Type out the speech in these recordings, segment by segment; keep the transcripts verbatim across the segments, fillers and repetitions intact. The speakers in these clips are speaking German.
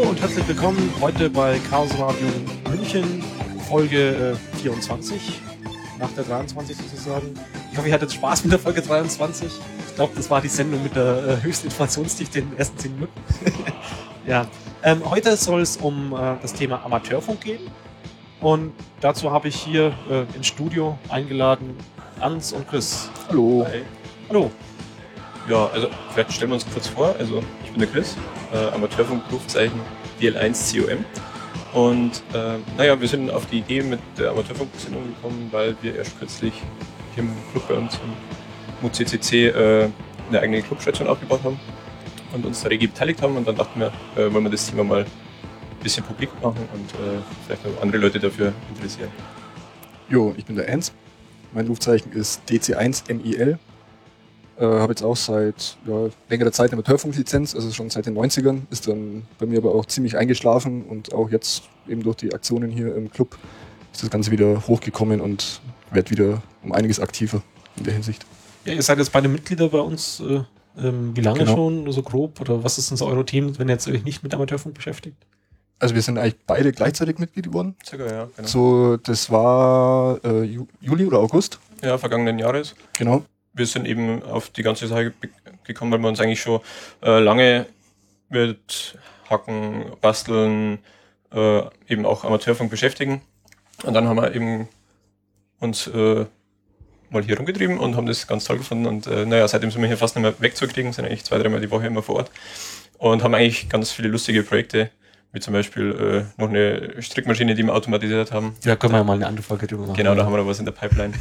und herzlich willkommen heute bei Chaos Radio München, Folge äh, vierundzwanzig, nach der dreiundzwanzig sozusagen. Ich hoffe, ihr hattet Spaß mit der Folge dreiundzwanzig. Ich glaube, das war die Sendung mit der äh, höchsten Informationsdichte in den ersten zehn Minuten. Ja, ähm, heute soll es um äh, das Thema Amateurfunk gehen. Und dazu habe ich hier äh, ins Studio eingeladen Hans und Chris. Hallo. Hi. Hallo. Ja, also vielleicht stellen wir uns kurz vor. Also ich bin der Chris, äh, Amateurfunk-Rufzeichen D L eins C O M. Und äh, naja, wir sind auf die Idee mit der Amateurfunk-Sendung gekommen, weil wir erst kürzlich hier im Club bei uns im M U C C C äh, eine eigene Clubstation aufgebaut haben und uns da rege beteiligt haben. Und dann dachten wir, äh, wollen wir das Thema mal ein bisschen publik machen und äh, vielleicht noch andere Leute dafür interessieren. Jo, ich bin der Ernst. Mein Rufzeichen ist D C eins M I L. Äh, habe jetzt auch seit ja, längerer Zeit eine Amateurfunklizenz, also schon seit den neunzigern. Ist dann bei mir aber auch ziemlich eingeschlafen und auch jetzt eben durch die Aktionen hier im Club ist das Ganze wieder hochgekommen und wird wieder um einiges aktiver in der Hinsicht. Ja, ihr seid jetzt beide Mitglieder bei uns. Äh, ähm, wie lange Genau. schon, so grob? Oder was ist denn so eure Team, wenn ihr jetzt euch nicht mit Amateurfunk beschäftigt? Also wir sind eigentlich beide gleichzeitig Mitglied geworden. Circa, ja, genau. So, das war äh, Ju- Juli oder August. Ja, vergangenen Jahres. Genau. Wir sind eben auf die ganze Sache be- gekommen, weil wir uns eigentlich schon äh, lange mit Hacken, Basteln, äh, eben auch Amateurfunk beschäftigen. Und dann haben wir eben uns äh, mal hier rumgetrieben und haben das ganz toll gefunden. Und äh, naja, seitdem sind wir hier fast nicht mehr wegzukriegen, sind eigentlich zwei, dreimal die Woche immer vor Ort. Und haben eigentlich ganz viele lustige Projekte, wie zum Beispiel äh, noch eine Strickmaschine, die wir automatisiert haben. Ja, können wir ja mal eine andere Folge drüber machen. Genau, da haben wir noch was in der Pipeline.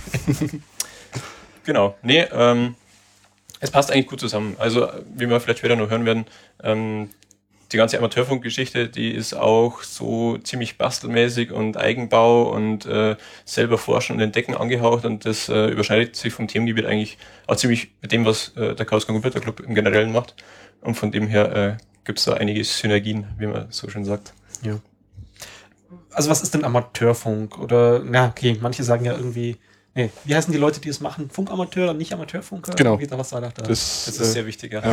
Genau, nee, ähm, es passt eigentlich gut zusammen. Also, wie wir vielleicht später noch hören werden, ähm, die ganze Amateurfunkgeschichte, die ist auch so ziemlich bastelmäßig und Eigenbau und äh, selber forschen und entdecken angehaucht und das äh, überschneidet sich vom Themengebiet eigentlich auch ziemlich mit dem, was äh, der Chaos Computer Club im Generellen macht. Und von dem her äh, gibt es da einige Synergien, wie man so schön sagt. Ja. Also was ist denn Amateurfunk? Oder, na okay, manche sagen ja irgendwie, nee, wie heißen die Leute, die es machen? Funkamateur oder nicht Amateurfunker? Genau. Wie, was war da? Das, Das ist äh, sehr wichtig, ja. ja.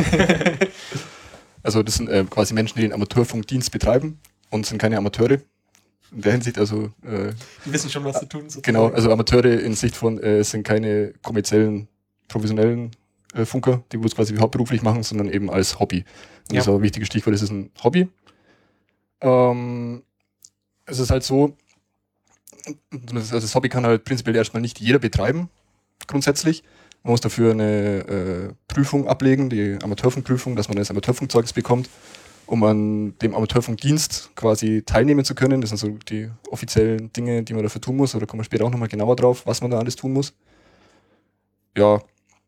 Also das sind äh, quasi Menschen, die den Amateurfunkdienst betreiben und sind keine Amateure. In der Hinsicht, also äh, Die wissen schon, was zu tun ist. genau, also Amateure in Sicht von äh, sind keine kommerziellen, professionellen äh, Funker, die es quasi hauptberuflich machen, sondern eben als Hobby. Und Ja. das ist auch ein wichtiges Stichwort, das ist ein Hobby. Ähm, es ist halt so, das, also das Hobby kann halt prinzipiell erstmal nicht jeder betreiben, grundsätzlich. Man muss dafür eine äh, Prüfung ablegen, die Amateurfunkprüfung, dass man das Amateurfunkzeugnis bekommt, um an dem Amateurfunkdienst quasi teilnehmen zu können. Das sind so die offiziellen Dinge, die man dafür tun muss. Oder kommen wir später auch nochmal genauer drauf, was man da alles tun muss. Ja.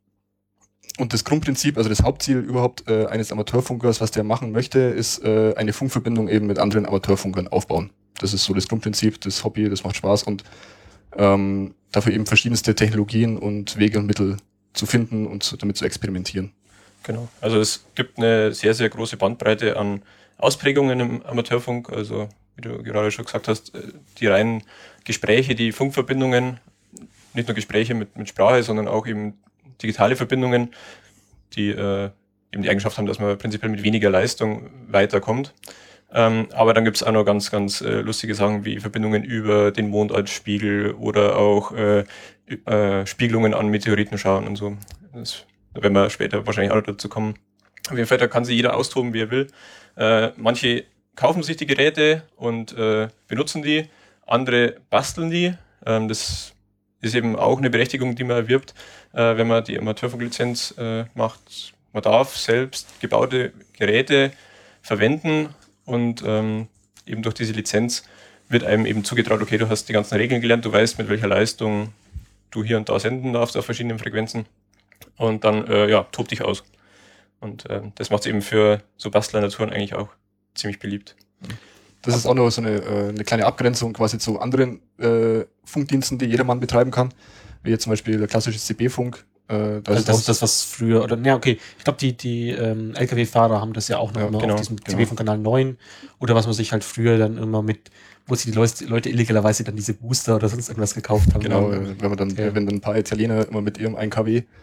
Und das Grundprinzip, also das Hauptziel überhaupt äh, eines Amateurfunkers, was der machen möchte, ist äh, eine Funkverbindung eben mit anderen Amateurfunkern aufbauen. Das ist so das Grundprinzip, das Hobby, das macht Spaß und ähm, dafür eben verschiedenste Technologien und Wege und Mittel zu finden und zu, damit zu experimentieren. Genau. Also es gibt eine sehr, sehr große Bandbreite an Ausprägungen im Amateurfunk. Also wie du gerade schon gesagt hast, die reinen Gespräche, die Funkverbindungen, nicht nur Gespräche mit, mit Sprache, sondern auch eben digitale Verbindungen, die äh, eben die Eigenschaft haben, dass man prinzipiell mit weniger Leistung weiterkommt. Ähm, aber dann gibt es auch noch ganz, ganz äh, lustige Sachen wie Verbindungen über den Mond als Spiegel oder auch äh, äh, Spiegelungen an Meteoriten schauen und so. Das werden wir später wahrscheinlich auch noch dazu kommen. Auf jeden Fall, da kann sich jeder austoben, wie er will. Äh, manche kaufen sich die Geräte und äh, benutzen die, andere basteln die. Ähm, das ist eben auch eine Berechtigung, die man erwirbt, äh, wenn man die Amateurfunklizenz äh, macht. Man darf selbst gebaute Geräte verwenden. Und ähm, eben durch diese Lizenz wird einem eben zugetraut, okay, du hast die ganzen Regeln gelernt, du weißt, mit welcher Leistung du hier und da senden darfst auf verschiedenen Frequenzen. Und dann, äh, ja, tob dich aus. Und äh, das macht es eben für so Bastler-Naturen eigentlich auch ziemlich beliebt. Das ist auch noch so eine, äh, eine kleine Abgrenzung quasi zu anderen äh, Funkdiensten, die jedermann betreiben kann, wie jetzt zum Beispiel der klassische C B-Funk. Äh, da Also ist das auch- ist das, was früher, oder, ja, okay, ich glaube, die, die ähm, L K W-Fahrer haben das ja auch noch Ja, immer genau, auf diesem genau. C B von Kanal neun, oder was man sich halt früher dann immer mit, wo sich die Leute, Leute illegalerweise dann diese Booster oder sonst irgendwas gekauft haben. Genau, Ja. äh, wenn man dann, Ja. wenn dann ein paar Italiener immer mit ihrem ein K W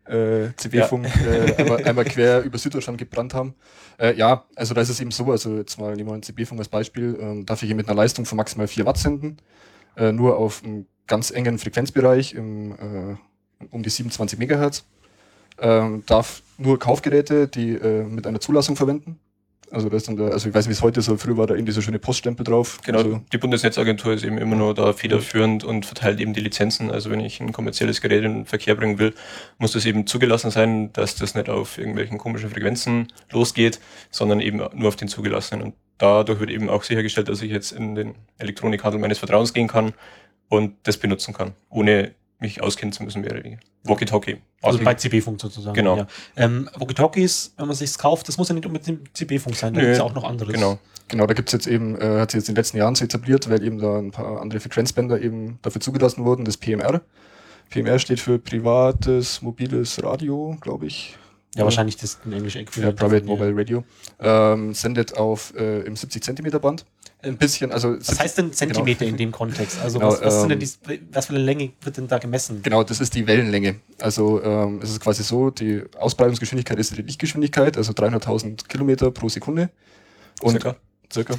äh, C B-Funk ja. äh, einmal, einmal quer über Süddeutschland gebrannt haben. Äh, ja, also da ist es eben so, also jetzt mal nehmen wir einen C B-Funk als Beispiel, ähm, darf ich hier mit einer Leistung von maximal vier Watt senden, äh, nur auf einem ganz engen Frequenzbereich im, äh, um die siebenundzwanzig Megahertz. Ähm, darf nur Kaufgeräte, die äh, mit einer Zulassung verwenden. Also das ist dann der, also ich weiß nicht, wie es heute so, früher war da eben dieser schöne Poststempel drauf. Genau, also, die Bundesnetzagentur ist eben immer nur da federführend und verteilt eben die Lizenzen. Also wenn ich ein kommerzielles Gerät in den Verkehr bringen will, muss das eben zugelassen sein, dass das nicht auf irgendwelchen komischen Frequenzen losgeht, sondern eben nur auf den zugelassenen. Und dadurch wird eben auch sichergestellt, dass ich jetzt in den Elektronikhandel meines Vertrauens gehen kann und das benutzen kann, ohne mich auskennen zu müssen, mehr oder weniger. Walkie-Talkie. Also bei C B-Funk sozusagen. Genau. Ja. Ähm, Walkie-Talkies, wenn man sich's kauft, das muss ja nicht unbedingt C B-Funk sein, da Nö, gibt es ja auch noch anderes. Genau. Genau, da gibt's jetzt eben, äh, hat sich jetzt in den letzten Jahren so etabliert, weil eben da ein paar andere Frequenzbänder eben dafür zugelassen wurden, das P M R. P M R steht für privates mobiles Radio, glaube ich. Ja, wahrscheinlich das ein englisches Äquivalent. Ja, Private Mobile Radio. Ähm, sendet auf äh, im siebzig Zentimeter Band. Ein bisschen, also. Was heißt denn Zentimeter genau. in dem Kontext? Also, genau, was, was, sind denn ähm, die, was für eine Länge wird denn da gemessen? Genau, das ist die Wellenlänge. Also, ähm, es ist quasi so, die Ausbreitungsgeschwindigkeit ist die Lichtgeschwindigkeit, also dreihunderttausend Kilometer pro Sekunde. Und circa. Circa.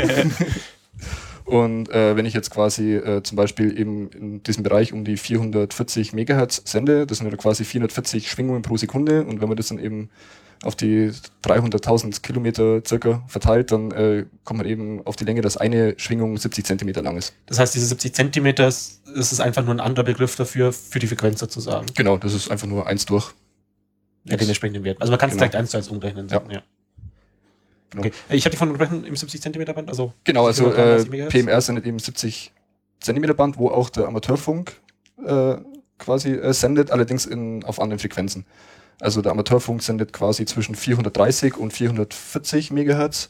Und äh, wenn ich jetzt quasi äh, zum Beispiel eben in diesem Bereich um die vierhundertvierzig Megahertz sende, das sind ja quasi vierhundertvierzig Schwingungen pro Sekunde, und wenn man das dann eben auf die dreihunderttausend Kilometer circa verteilt, dann äh, kommt man eben auf die Länge, dass eine Schwingung siebzig Zentimeter lang ist. Das heißt, diese siebzig Zentimeter, das ist einfach nur ein anderer Begriff dafür, für die Frequenz sozusagen. Genau, das ist einfach nur eins durch. Ja, den entsprechenden Wert. Also man kann es genau. direkt eins zu eins umrechnen. Ja. ja. Genau. Okay. Ich habe die von umgerechnet im siebzig Zentimeter Band. Also genau, also äh, P M R sendet eben siebzig Zentimeter Band, wo auch der Amateurfunk äh, quasi äh, sendet, allerdings in, auf anderen Frequenzen. Also der Amateurfunk sendet quasi zwischen vierhundertdreißig und vierhundertvierzig Megahertz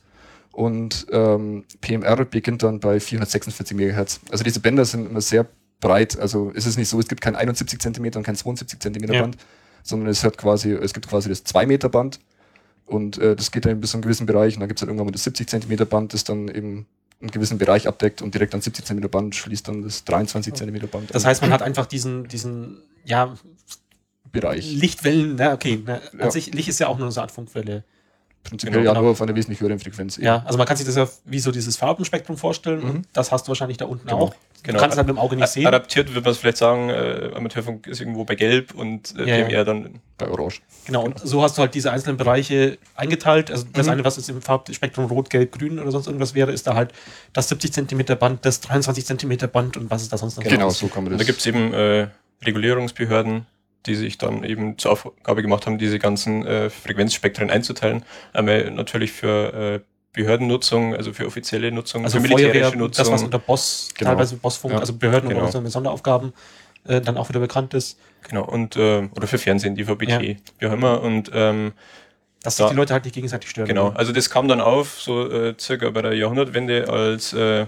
und ähm, P M R beginnt dann bei vierhundertsechsundvierzig Megahertz. Also diese Bänder sind immer sehr breit. Also es ist nicht so, es gibt kein einundsiebzig Zentimeter und kein zweiundsiebzig Zentimeter ja. Band, sondern es hat quasi, es gibt quasi das zwei Meter Band und äh, das geht dann bis zu einem gewissen Bereich, und dann gibt es halt irgendwann mal das siebzig Zentimeter Band, das dann eben einen gewissen Bereich abdeckt, und direkt an siebzig Zentimeter Band schließt dann das dreiundzwanzig Zentimeter Band. Das heißt, man hat einfach diesen, diesen, ja, Bereich. Lichtwellen, na okay, na, an ja. sich, Licht ist ja auch nur eine Art Funkwelle. Prinzipiell genau, ja, nur auf einer wesentlich höheren Frequenz. Eben. Ja, also man kann sich das ja wie so dieses Farbenspektrum vorstellen, mhm. und das hast du wahrscheinlich da unten genau. auch. Genau. Du kannst es halt mit dem Auge nicht sehen. Adaptiert würde man es vielleicht sagen, äh, Amateurfunk ist irgendwo bei Gelb und äh, ja, P M R ja. dann bei Orange. Genau, und so hast du halt diese einzelnen Bereiche eingeteilt. Also das mhm. eine, was jetzt im Farbspektrum Rot, Gelb, Grün oder sonst irgendwas wäre, ist da halt das siebzig Zentimeter Band, das dreiundzwanzig Zentimeter Band und was ist da sonst noch? Genau, so kann man das. Und da gibt es eben äh, Regulierungsbehörden, die sich dann eben zur Aufgabe gemacht haben, diese ganzen äh, Frequenzspektren einzuteilen. Einmal natürlich für äh, Behördennutzung, also für offizielle Nutzung, also für militärische Feuerwehr, Nutzung. Das, was unter Boss, genau. teilweise Bossfunk, ja. also Behörden genau. oder so Sonderaufgaben äh, dann auch wieder bekannt ist. Genau, und äh, oder für Fernsehen, die V B T, ja. wie auch immer. Und ähm, dass sich da, die Leute halt nicht gegenseitig stören. Genau, also das kam dann auf, so äh, circa bei der Jahrhundertwende, als äh,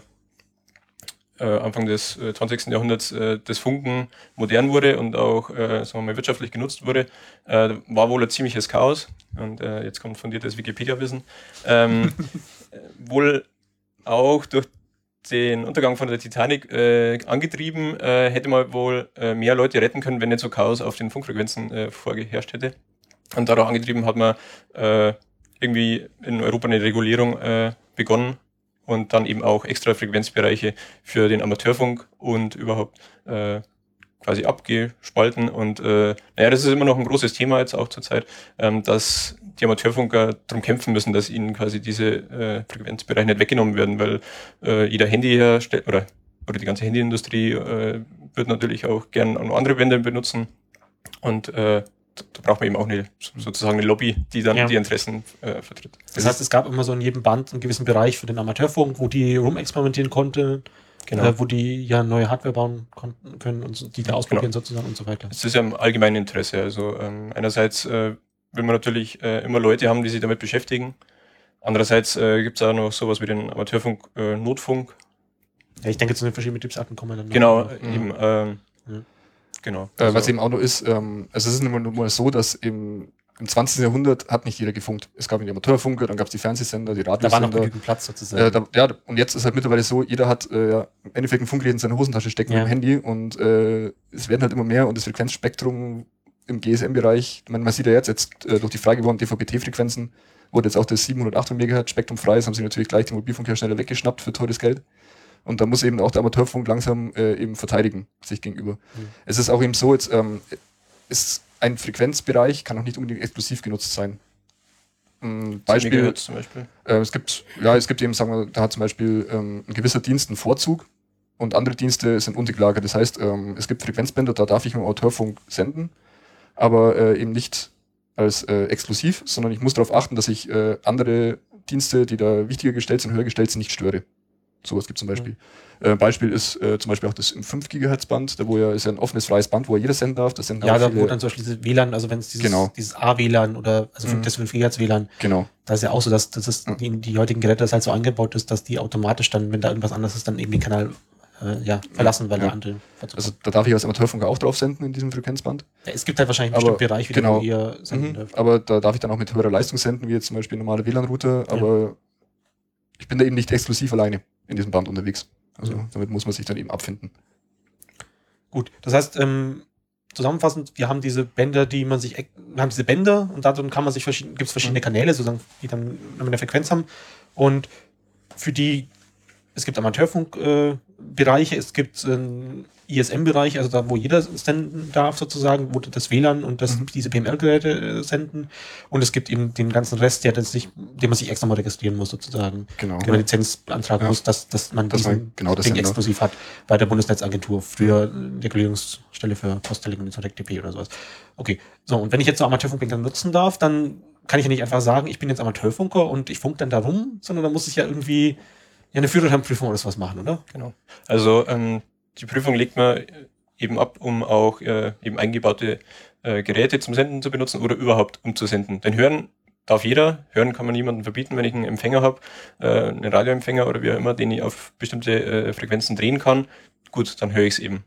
äh, Anfang des äh, zwanzigsten Jahrhunderts äh, das Funken modern wurde und auch äh, sagen wir mal, wirtschaftlich genutzt wurde, äh, war wohl ein ziemliches Chaos. Und äh, jetzt kommt fundiertes Wikipedia-Wissen. Ähm, wohl auch durch den Untergang von der Titanic äh, angetrieben, äh, hätte man wohl äh, mehr Leute retten können, wenn nicht so Chaos auf den Funkfrequenzen äh, vorgeherrscht hätte. Und dadurch angetrieben hat man äh, irgendwie in Europa eine Regulierung äh, begonnen und dann eben auch extra Frequenzbereiche für den Amateurfunk und überhaupt äh, quasi abgespalten. Und äh, naja, das ist immer noch ein großes Thema jetzt auch zurzeit, ähm, dass die Amateurfunker darum kämpfen müssen, dass ihnen quasi diese äh, Frequenzbereiche nicht weggenommen werden, weil äh, jeder Handyhersteller oder, oder die ganze Handyindustrie äh, wird natürlich auch gern andere Bänder benutzen. Und äh, da braucht man eben auch eine sozusagen eine Lobby, die dann ja. die Interessen äh, vertritt. Das heißt, es gab immer so in jedem Band einen gewissen Bereich für den Amateurfunk, wo die rumexperimentieren konnten, genau. äh, wo die ja neue Hardware bauen konnten können und so, die da ausprobieren genau. sozusagen und so weiter. Das ist ja im allgemeinen Interesse. Also ähm, einerseits äh, will man natürlich äh, immer Leute haben, die sich damit beschäftigen. Andererseits äh, gibt es auch noch sowas wie den Amateurfunk äh, Notfunk. Ja, ich denke, zu den verschiedenen Betriebsarten kommen wir dann noch. Genau, noch. eben. Ähm, ja. Genau. Äh, also was eben auch noch ist, ähm, also es ist immer nur so, dass im, im zwanzigsten Jahrhundert hat nicht jeder gefunkt. Es gab die Amateurfunker, dann gab es die Fernsehsender, die Radiosender. Da war noch genügend Platz sozusagen. Äh, da, ja, und jetzt ist halt mittlerweile so, jeder hat äh, ja, im Endeffekt ein Funkgerät in seiner Hosentasche stecken ja. mit dem Handy, und äh, es werden halt immer mehr und das Frequenzspektrum im G S M-Bereich, man, man sieht ja jetzt, jetzt äh, durch die frei gewordenen D V B T-Frequenzen wurde jetzt auch das siebenhundert, achthundert Megahertz Spektrum frei, das haben sie natürlich gleich die Mobilfunkhersteller weggeschnappt für teures Geld. Und da muss eben auch der Amateurfunk langsam äh, eben verteidigen, sich gegenüber. Mhm. Es ist auch eben so, jetzt ähm, ist ein Frequenzbereich, kann auch nicht unbedingt exklusiv genutzt sein. Ein Beispiel, zum Beispiel. Äh, es gibt, ja, es gibt eben, sagen wir, da hat zum Beispiel ähm, ein gewisser Dienst einen Vorzug und andere Dienste sind untergelagert. Das heißt, ähm, es gibt Frequenzbänder, da darf ich mit dem Amateurfunk senden, aber äh, eben nicht als äh, exklusiv, sondern ich muss darauf achten, dass ich äh, andere Dienste, die da wichtiger gestellt sind, höher gestellt sind, nicht störe. Sowas gibt es zum Beispiel. Mhm. Äh, Beispiel ist äh, zum Beispiel auch das im fünf Gigahertz Band, da wo ja ist ja ein offenes, freies Band, wo jeder senden darf. Das senden ja, auch da viele, wo dann zum Beispiel diese W L A N, also wenn es dieses, genau. dieses A W L A N oder also mhm. das fünf Gigahertz W L A N, genau. da ist ja auch so, dass, dass das mhm. die, die heutigen Geräte das halt so eingebaut ist, dass die automatisch dann, wenn da irgendwas anderes ist, dann eben den Kanal äh, ja, verlassen, weil ja. der andere. Also da darf ich als Amateurfunker auch drauf senden in diesem Frequenzband. Ja, es gibt halt wahrscheinlich einen bestimmten Bereich, wieder, genau. wo ihr senden mhm. dürft. Aber da darf ich dann auch mit höherer Leistung senden, wie jetzt zum Beispiel normale W L A N-Router, aber ja. ich bin da eben nicht exklusiv alleine in diesem Band unterwegs. Also mhm. damit muss man sich dann eben abfinden. Gut, das heißt, ähm, zusammenfassend, wir haben diese Bänder, die man sich, wir haben diese Bänder und darin kann man sich verschiedene, gibt es verschiedene mhm. Kanäle, sozusagen, die dann eine Frequenz haben und für die, es gibt Amateurfunkbereiche, äh, es gibt ähm, I S M-Bereich, also da, wo jeder senden darf sozusagen, wo das W L A N und das, mhm. diese P M L-Geräte äh, senden und es gibt eben den ganzen Rest, der das sich, den man sich extra mal registrieren muss sozusagen, genau. den man Lizenz beantragen ja. muss, dass, dass man das diesen genau das Ding exklusiv hat bei der Bundesnetzagentur, früher Regulierungsstelle für Post-Telekom und T P oder sowas. Okay, so und wenn ich jetzt so Amateurfunk dann nutzen darf, dann kann ich ja nicht einfach sagen, ich bin jetzt Amateurfunker und ich funk dann da rum, sondern da muss ich ja irgendwie ja eine Führerscheinprüfung oder sowas machen, oder? Genau. Also ähm, die Prüfung legt man eben ab, um auch äh, eben eingebaute äh, Geräte zum Senden zu benutzen oder überhaupt um zu senden. Denn hören darf jeder, hören kann man niemandem verbieten, wenn ich einen Empfänger habe, äh, einen Radioempfänger oder wie auch immer, den ich auf bestimmte äh, Frequenzen drehen kann, gut, dann höre ich es eben.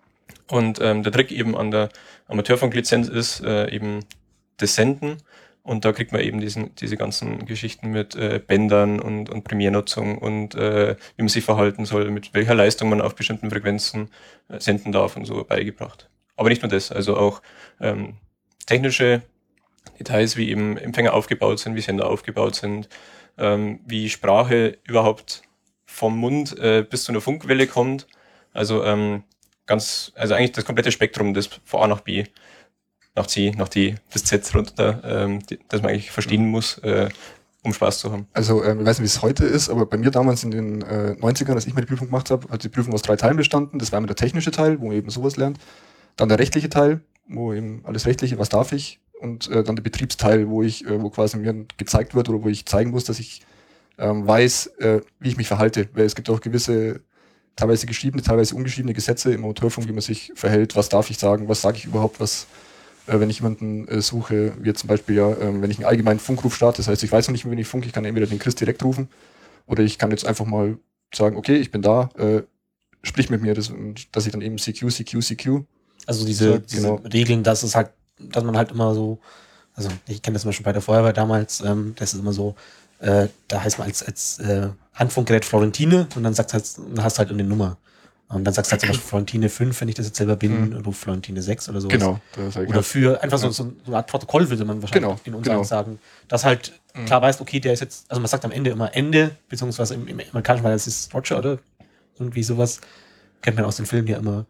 Und ähm, der Trick eben an der Amateurfunklizenz ist äh, eben das Senden. Und da kriegt man eben diesen, diese ganzen Geschichten mit äh, Bändern und, und Primärnutzung und äh, wie man sich verhalten soll, mit welcher Leistung man auf bestimmten Frequenzen äh, senden darf und so beigebracht. Aber nicht nur das, also auch ähm, technische Details, wie eben Empfänger aufgebaut sind, wie Sender aufgebaut sind, ähm, wie Sprache überhaupt vom Mund äh, bis zu einer Funkwelle kommt. Also ähm, ganz, also eigentlich das komplette Spektrum, das von A nach B, nach C, nach D, das Z runter, ähm, die, das man eigentlich verstehen muss, äh, um Spaß zu haben. Also ähm, ich weiß nicht, wie es heute ist, aber bei mir damals in den äh, neunzigern, als ich mal die Prüfung gemacht habe, hat die Prüfung aus drei Teilen bestanden. Das war einmal der technische Teil, wo man eben sowas lernt. Dann der rechtliche Teil, wo eben alles Rechtliche, was darf ich. Und äh, dann der Betriebsteil, wo ich, äh, wo quasi mir gezeigt wird oder wo ich zeigen muss, dass ich ähm, weiß, äh, wie ich mich verhalte. Weil es gibt auch gewisse, teilweise geschriebene, teilweise ungeschriebene Gesetze im Amateurfunk, wie man sich verhält. Was darf ich sagen, was sage ich überhaupt, was, äh, wenn ich jemanden äh, suche, wie zum Beispiel ja, äh, wenn ich einen allgemeinen Funkruf starte, das heißt, ich weiß noch nicht, wen ich funke, ich kann entweder den Chris direkt rufen oder ich kann jetzt einfach mal sagen, okay, ich bin da, äh, sprich mit mir, das, dass ich dann eben C Q, C Q, C Q. Also diese, so, diese genau. Regeln, dass es halt, dass man halt immer so, also ich kenne das mal schon bei der Feuerwehr damals, ähm, das ist immer so, äh, da heißt man als, als äh, Handfunkgerät Florentine und dann sagst halt, dann hast du halt eine Nummer. Und dann sagst du halt zum Beispiel Florentine fünf, wenn ich das jetzt selber bin, mhm. ruf Florentine sechs oder sowas. Genau. Das halt oder für einfach ja. so, so eine Art Protokoll würde man wahrscheinlich genau. in uns genau. sagen, dass halt mhm. klar weißt, okay, der ist jetzt, also man sagt am Ende immer Ende, beziehungsweise im, im amerikanischen Fall, das ist Roger oder irgendwie sowas, kennt man aus den Filmen ja immer.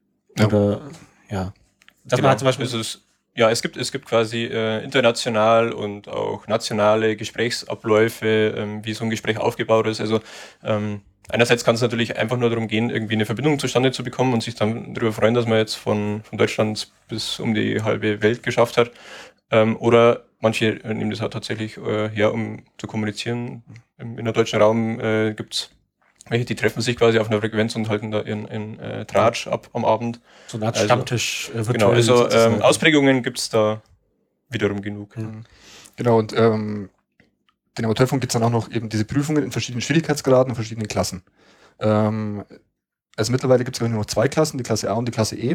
Oder, ja. ja. Dass Genau. man halt zum Beispiel es ist, ja, es gibt, es gibt quasi äh, international und auch nationale Gesprächsabläufe, ähm, wie so ein Gespräch aufgebaut ist. Also ähm, einerseits kann es natürlich einfach nur darum gehen, irgendwie eine Verbindung zustande zu bekommen und sich dann darüber freuen, dass man jetzt von, von Deutschland bis um die halbe Welt geschafft hat. Ähm, oder manche nehmen das halt tatsächlich äh, her, um zu kommunizieren. Im innerdeutschen Raum äh, gibt's welche, die treffen sich quasi auf einer Frequenz und halten da ihren, ihren äh, Tratsch ab am Abend. So eine Art also, Stammtisch. Äh, genau, also ähm, Ausprägungen gibt's da wiederum genug. Mhm. Genau, und ähm, den Amateurfunk gibt's dann auch noch eben diese Prüfungen in verschiedenen Schwierigkeitsgraden und verschiedenen Klassen. Ähm, also mittlerweile gibt's glaube ich nur noch zwei Klassen, die Klasse A und die Klasse E.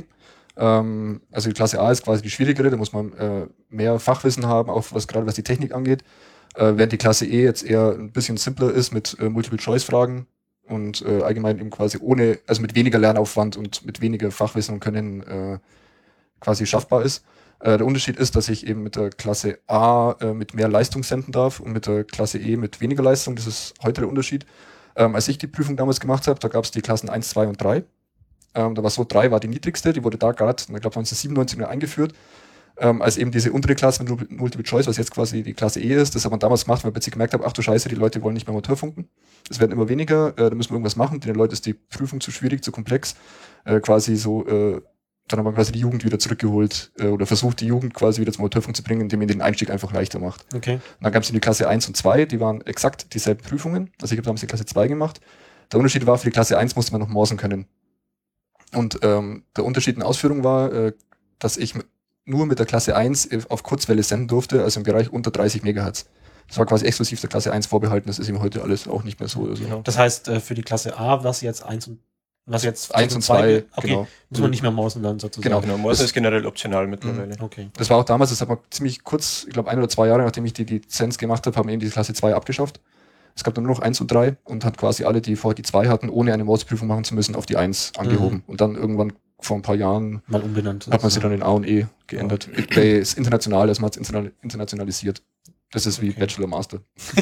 Ähm, also die Klasse A ist quasi die schwierigere, da muss man äh, mehr Fachwissen haben, auch was gerade was die Technik angeht. Äh, während die Klasse E jetzt eher ein bisschen simpler ist mit äh, Multiple-Choice-Fragen. Und äh, allgemein eben quasi ohne, also mit weniger Lernaufwand und mit weniger Fachwissen und Können äh, quasi schaffbar ist. Äh, der Unterschied ist, dass ich eben mit der Klasse A äh, mit mehr Leistung senden darf und mit der Klasse E mit weniger Leistung. Das ist heute der Unterschied. Ähm, als ich die Prüfung damals gemacht habe, da gab es die Klassen eins, zwei und drei. Ähm, da war so, drei war die niedrigste, die wurde da gerade, ich glaube neunzehnhundertsiebenundneunzig eingeführt. Ähm, als eben diese untere Klasse mit Multiple Choice, was jetzt quasi die Klasse E ist, das hat man damals gemacht, weil man plötzlich gemerkt hat, ach du Scheiße, die Leute wollen nicht mehr Amateurfunken. Es werden immer weniger, äh, da müssen wir irgendwas machen, den Leuten ist die Prüfung zu schwierig, zu komplex. Äh, quasi so, äh, dann haben wir quasi die Jugend wieder zurückgeholt äh, oder versucht, die Jugend quasi wieder zum Amateurfunk zu bringen, indem man den Einstieg einfach leichter macht. Okay. Und dann gab es die Klasse eins und zwei, die waren exakt dieselben Prüfungen. Also ich habe damals die Klasse zwei gemacht. Der Unterschied war, für die Klasse eins musste man noch morsen können. Und ähm, der Unterschied in Ausführung war, äh, dass ich nur mit der Klasse eins auf Kurzwelle senden durfte, also im Bereich unter dreißig Megahertz. Das war quasi exklusiv der Klasse eins vorbehalten, das ist ihm heute alles auch nicht mehr so. Also. Genau. Das heißt, äh, für die Klasse A, was jetzt eins und was jetzt eins und zwei, okay, genau. muss man nicht mehr mausen dann sozusagen. Genau, Genau, Morse ist generell optional mittlerweile. Okay. Das war auch damals, das hat man ziemlich kurz, ich glaube ein oder zwei Jahre, nachdem ich die Lizenz gemacht habe, haben eben die Klasse zwei abgeschafft. Es gab dann nur noch eins und drei und hat quasi alle, die vorher die zwei hatten, ohne eine Mausprüfung machen zu müssen, auf die eins angehoben. Mhm. Und dann irgendwann vor ein paar Jahren mal umbenannt. Hat man sie dann in A und E geändert. Ja. Bei ist international, also man hat es internationalisiert. Das ist wie okay. Bachelor Master.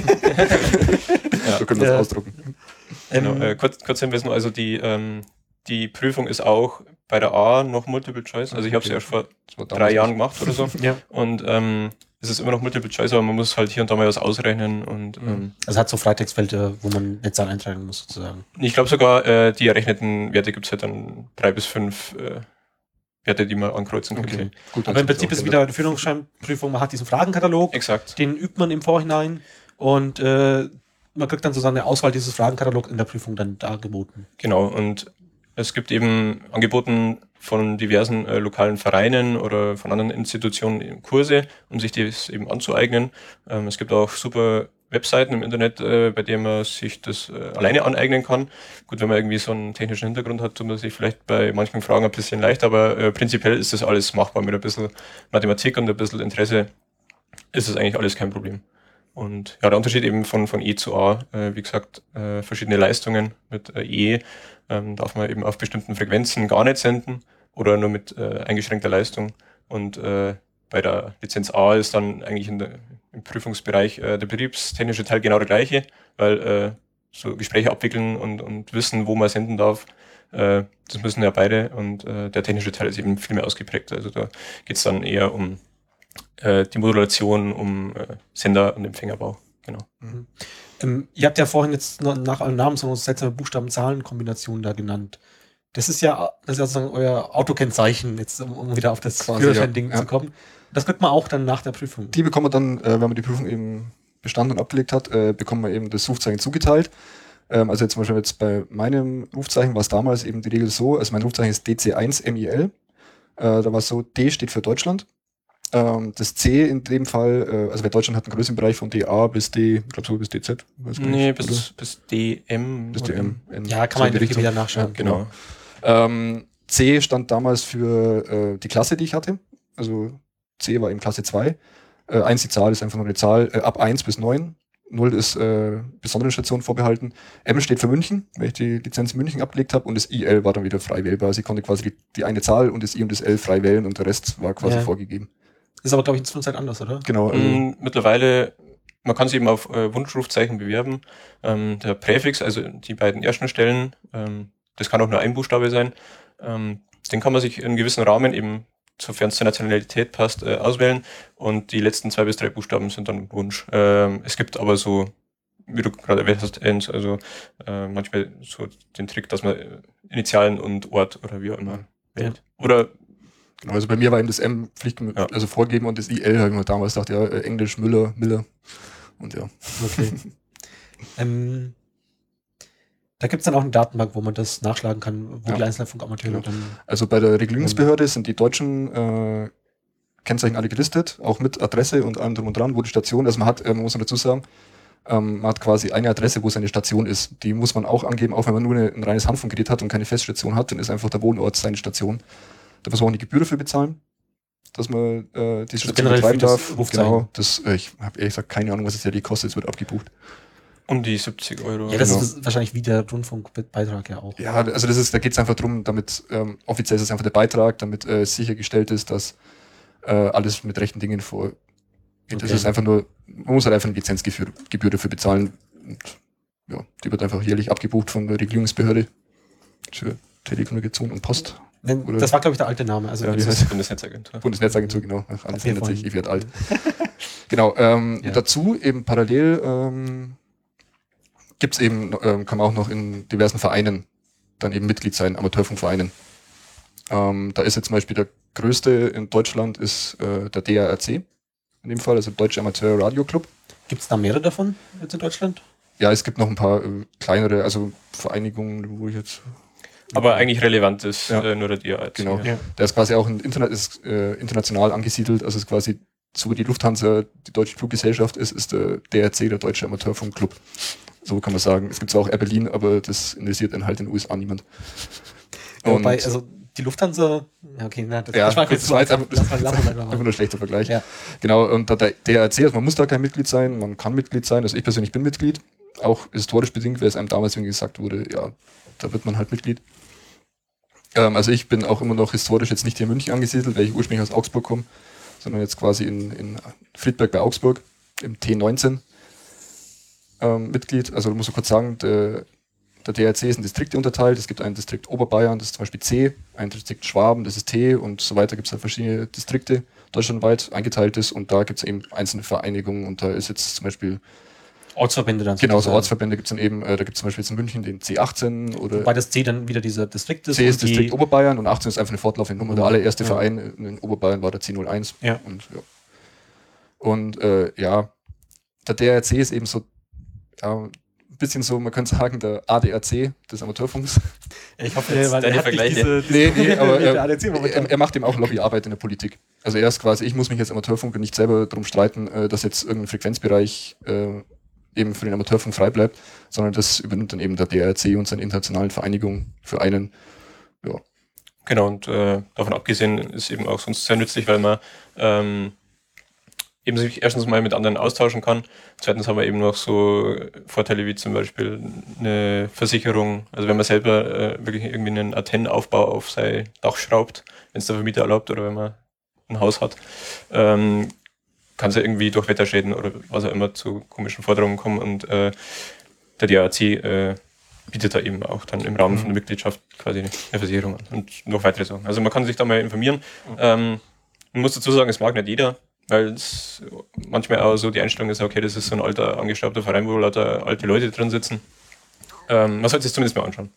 Ja. So können wir es ja. ausdrucken. Genau, äh, kurz, kurz hinweisen, also die, ähm, die Prüfung ist auch bei der A noch Multiple Choice. Also ich habe sie erst vor drei Jahren gemacht oder so. Ja. Und ähm, es ist immer noch Multiple Choice, aber man muss halt hier und da mal was ausrechnen. Und, ähm, also hat so Freitextfelder, wo man Netzzahl eintragen muss sozusagen. Ich glaube sogar, äh, die errechneten Werte gibt es halt dann drei bis fünf äh, Werte, die man ankreuzen könnte. Okay. Gut, aber im Prinzip ist wieder eine Führungsscheinprüfung, man hat diesen Fragenkatalog, exakt. Den übt man im Vorhinein und äh, man kriegt dann sozusagen eine Auswahl dieses Fragenkatalogs in der Prüfung dann dargeboten. Genau, und es gibt eben angeboten von diversen äh, lokalen Vereinen oder von anderen Institutionen Kurse, um sich das eben anzueignen. Ähm, es gibt auch super Webseiten im Internet, äh, bei denen man sich das äh, alleine aneignen kann. Gut, wenn man irgendwie so einen technischen Hintergrund hat, tut man sich vielleicht bei manchen Fragen ein bisschen leicht, aber äh, prinzipiell ist das alles machbar. Mit ein bisschen Mathematik und ein bisschen Interesse ist das eigentlich alles kein Problem. Und ja, der Unterschied eben von, von E zu A, äh, wie gesagt, äh, verschiedene Leistungen. Mit äh, E ähm, darf man eben auf bestimmten Frequenzen gar nicht senden oder nur mit äh, eingeschränkter Leistung. Und äh, bei der Lizenz A ist dann eigentlich in der, im Prüfungsbereich äh, der betriebstechnische Teil genau der gleiche, weil äh, so Gespräche abwickeln und, und wissen, wo man senden darf, äh, das müssen ja beide. Und äh, der technische Teil ist eben viel mehr ausgeprägt. Also da geht es dann eher um äh, die Modulation, um äh, Sender- und Empfängerbau. Genau. Mhm. Ähm, ihr habt ja vorhin jetzt noch nach eurem Namen so eine seltsame Buchstaben-Zahlen-Kombination da genannt. Das ist ja, das ist ja sozusagen euer Autokennzeichen, jetzt um, um wieder auf das Führerschein-Ding ja. zu kommen. Das kriegt man auch dann nach der Prüfung. Die bekommt man dann, äh, wenn man die Prüfung eben bestanden und abgelegt hat, äh, bekommt man eben das Rufzeichen zugeteilt. Ähm, also jetzt zum Beispiel jetzt bei meinem Rufzeichen war es damals eben die Regel so, also mein Rufzeichen ist D C eins M I L. Äh, da war es so, D steht für Deutschland. Ähm, das C in dem Fall, äh, also bei Deutschland hat einen größeren Bereich von D A bis D, ich glaube so bis D Z. Nee, nicht, bis, bis D M. Bis D M. Ja, kann so man in der wieder nachschauen. Ja, genau. Ähm, C stand damals für äh, die Klasse, die ich hatte. Also C war eben Klasse zwei. Äh, eins die Zahl ist einfach nur eine Zahl, äh, ab eins bis neun. null ist äh, besonderen Stationen vorbehalten. M steht für München, weil ich die Lizenz in München abgelegt habe, und das I L war dann wieder frei wählbar. Also ich konnte quasi die, die eine Zahl und das I und das L frei wählen und der Rest war quasi ja. vorgegeben. Ist aber, glaube ich, in Zwischenzeit anders, oder? Genau. Also ähm, mittlerweile, man kann sich eben auf äh, Wunschrufzeichen bewerben. Ähm, der Präfix, also die beiden ersten Stellen, ähm, das kann auch nur ein Buchstabe sein, ähm, den kann man sich in einem gewissen Rahmen eben, sofern es zur Nationalität passt, äh, auswählen, und die letzten zwei bis drei Buchstaben sind dann Wunsch. Ähm, es gibt aber so, wie du gerade erwähnt hast, Ends, also äh, manchmal so den Trick, dass man Initialen und Ort oder wie auch immer ja. wählt. Oder genau, also bei mir war eben das M Pflicht, ja. also vorgeben, und das I L habe ich mir damals gedacht, ja, Englisch, Müller, Miller, und ja. Okay. ähm, da gibt es dann auch eine Datenbank, wo man das nachschlagen kann, wo ja. die einzelnen Funkamateure genau. dann... Also bei der Regulierungsbehörde sind die deutschen äh, Kennzeichen alle gelistet, auch mit Adresse und allem drum und dran, wo die Station, also man hat, äh, man muss man dazu sagen, ähm, man hat quasi eine Adresse, wo seine Station ist. Die muss man auch angeben, auch wenn man nur eine, ein reines Handfunkgerät hat und keine Feststation hat, dann ist einfach der Wohnort seine Station. Da muss man auch eine Gebühr dafür bezahlen, dass man äh, diese Station also betreiben darf. Das genau, das, äh, ich habe ehrlich gesagt keine Ahnung, was es ja die kostet, es wird abgebucht. um die siebzig Euro. Ja, das genau. ist wahrscheinlich wie der Rundfunkbeitrag ja auch. Ja, also das ist, da geht es einfach drum, damit, ähm, offiziell ist es einfach der Beitrag, damit äh, sichergestellt ist, dass äh, alles mit rechten Dingen vor. Das Okay. ist einfach nur, man muss halt einfach eine Lizenzgebühr Gebühr dafür bezahlen. Und ja, die wird einfach jährlich abgebucht von der Regulierungsbehörde für Telekommunikation und Post. Wenn, Oder- das war, glaube ich, der alte Name. Also, Ja, wie Das heißt- ist Bundesnetzagentur. Bundesnetzagentur, genau. Ach, alles wir ändert sich, vorhin. ich werde alt. Genau, ähm, Ja. dazu eben parallel ähm, gibt's eben, ähm, kann man auch noch in diversen Vereinen dann eben Mitglied sein, Amateurfunkvereinen. Ähm, da ist jetzt zum Beispiel der größte in Deutschland ist äh, der D A R C, in dem Fall, also Deutsche Amateur Radio Club. gibt es da mehrere davon jetzt in Deutschland? Ja, es gibt noch ein paar äh, kleinere, also Vereinigungen, wo ich jetzt... Aber eigentlich relevant ist Ja. äh, nur der D A R C. Genau. Ja. Der ist quasi auch in Internet, ist äh, international angesiedelt, also ist quasi so wie die Lufthansa die deutsche Fluggesellschaft ist, ist der D R C der Deutsche Amateurfunkclub. So kann man sagen. Es gibt zwar auch Air Berlin, aber das interessiert dann halt in den U S A niemand. Ja, Und wobei, also die Lufthansa, ja, okay, na, das, Ja, das war das jetzt war jetzt einfach, einfach- lass mal, lass mal einfach einfach mal. nur ein schlechter Vergleich. Ja. Genau, und da der D R C, also man muss da kein Mitglied sein, man kann Mitglied sein. Also ich persönlich bin Mitglied, auch historisch bedingt, weil es einem damals irgendwie gesagt wurde, ja, da wird man halt Mitglied. Ähm, also ich bin auch immer noch historisch jetzt nicht hier in München angesiedelt, weil ich ursprünglich aus Augsburg komme, sondern jetzt quasi in, in Friedberg bei Augsburg im T neunzehn ähm, Mitglied. Also du musst kurz sagen, der, der D R C ist in Distrikte unterteilt. Es gibt einen Distrikt Oberbayern, das ist zum Beispiel C, ein Distrikt Schwaben, das ist T und so weiter. Gibt es halt verschiedene Distrikte deutschlandweit eingeteilt ist und da gibt es eben einzelne Vereinigungen und da ist jetzt zum Beispiel, Ortsverbände dann. genau, so sozusagen. Ortsverbände gibt es dann eben, äh, da gibt es zum Beispiel jetzt in München den C achtzehn oder Wobei das C dann wieder dieser Distrikt ist. C ist und die- Distrikt Oberbayern und achtzehn ist einfach eine fortlaufende Nummer. Der allererste Ja. Verein in Oberbayern war der C null eins. Ja. Und ja, und, äh, ja der D R C ist eben so, ja, ein bisschen so, man könnte sagen, der A D A C des Amateurfunks. Ich hoffe, Jetzt weil deine er hat nicht Vergleiche. diese, Nee, nee, aber der er, A D C momentan. er, er macht eben auch Lobbyarbeit in der Politik. Also er ist quasi, ich muss mich als Amateurfunker nicht selber darum streiten, äh, dass jetzt irgendein Frequenzbereich äh, eben für den Amateurfunk frei bleibt, sondern das übernimmt dann eben der D R C und seine internationalen Vereinigungen für einen. Ja, Genau, und äh, davon abgesehen ist eben auch sonst sehr nützlich, weil man ähm, eben sich erstens mal mit anderen austauschen kann. Zweitens haben wir eben noch so Vorteile wie zum Beispiel eine Versicherung. Also wenn man selber äh, wirklich irgendwie einen Antennenaufbau auf sein Dach schraubt, wenn es der Vermieter erlaubt oder wenn man ein Haus hat, ähm, kann es ja irgendwie durch Wetterschäden oder was auch immer zu komischen Forderungen kommen und äh, der D A C äh, bietet da eben auch dann im Rahmen von der Mitgliedschaft quasi eine Versicherung an und noch weitere Sachen. Also man kann sich da mal informieren. Ähm, man muss dazu sagen, es mag nicht jeder, weil es manchmal auch so die Einstellung ist, okay, das ist so ein alter, angestaubter Verein, wo lauter alte Leute drin sitzen. Ähm, man sollte sich zumindest mal anschauen.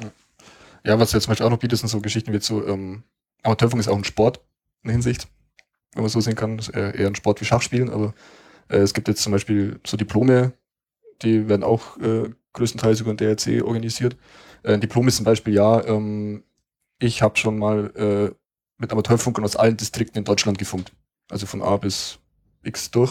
ja, was er zum Beispiel auch noch bietet, sind so Geschichten wie so, ähm, Amateurfunk ist auch ein Sport in der Hinsicht, wenn man so sehen kann, ist eher eher ein Sport wie Schachspielen, aber äh, es gibt jetzt zum Beispiel so Diplome, die werden auch äh, größtenteils über den D R C organisiert. Äh, ein Diplom ist zum Beispiel, ja, ähm, ich habe schon mal äh, mit Amateurfunkern aus allen Distrikten in Deutschland gefunkt, also von A bis X durch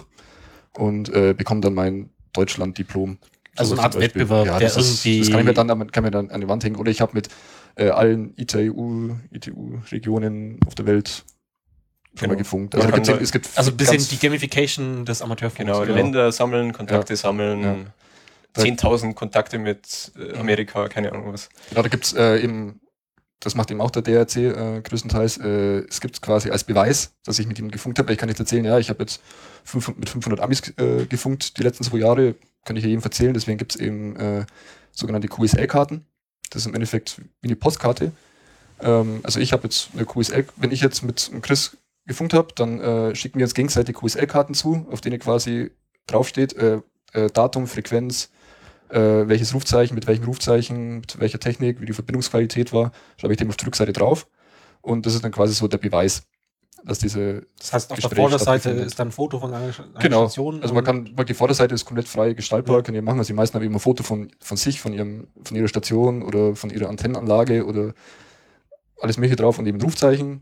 und äh, bekomme dann mein Deutschland-Diplom. Also eine zum Art Beispiel. Wettbewerb, ja, der das, ist, irgendwie- das kann ich mir dann, kann mir dann an die Wand hängen. Oder ich habe mit äh, allen I T U, I T U-Regionen auf der Welt schon mal Genau. gefunkt. Man Also da kann gibt's, da- es gibt Also ein bisschen ganz- die Gamification des Amateurfunks. Genau, oder? Länder sammeln, Kontakte sammeln, Ja. zehntausend Kontakte mit äh, Amerika, keine Ahnung was. Genau, da gibt's äh, eben, das macht eben auch der D R C äh, größtenteils, äh, es gibt quasi als Beweis, dass ich mit ihm gefunkt habe, weil ich kann nicht erzählen, ja, ich habe jetzt fünfhundert, mit fünfhundert Amis äh, gefunkt die letzten zwei Jahre, kann ich ja jedem erzählen, deswegen gibt's eben äh, sogenannte Q S L-Karten, das ist im Endeffekt wie eine Postkarte. Ähm, also ich habe jetzt eine Q S L, wenn ich jetzt mit dem Chris gefunkt habe, dann äh, schicken wir uns gegenseitig Q S L-Karten zu, auf denen quasi draufsteht, äh, äh, Datum, Frequenz, äh, welches Rufzeichen, mit welchem Rufzeichen, mit welcher Technik, wie die Verbindungsqualität war, schreibe ich dem auf die Rückseite drauf. Und das ist dann quasi so der Beweis, dass diese Das heißt, auf der Gespräch Vorderseite stattgefunden ist dann ein Foto von einer, einer Genau. Station. Also man und- kann, man- die Vorderseite ist komplett frei gestaltbar, Ja. können die machen. Also die meisten haben eben ein Foto von, von sich, von ihrem, von ihrer Station oder von ihrer Antennenanlage oder alles mögliche drauf und eben Rufzeichen.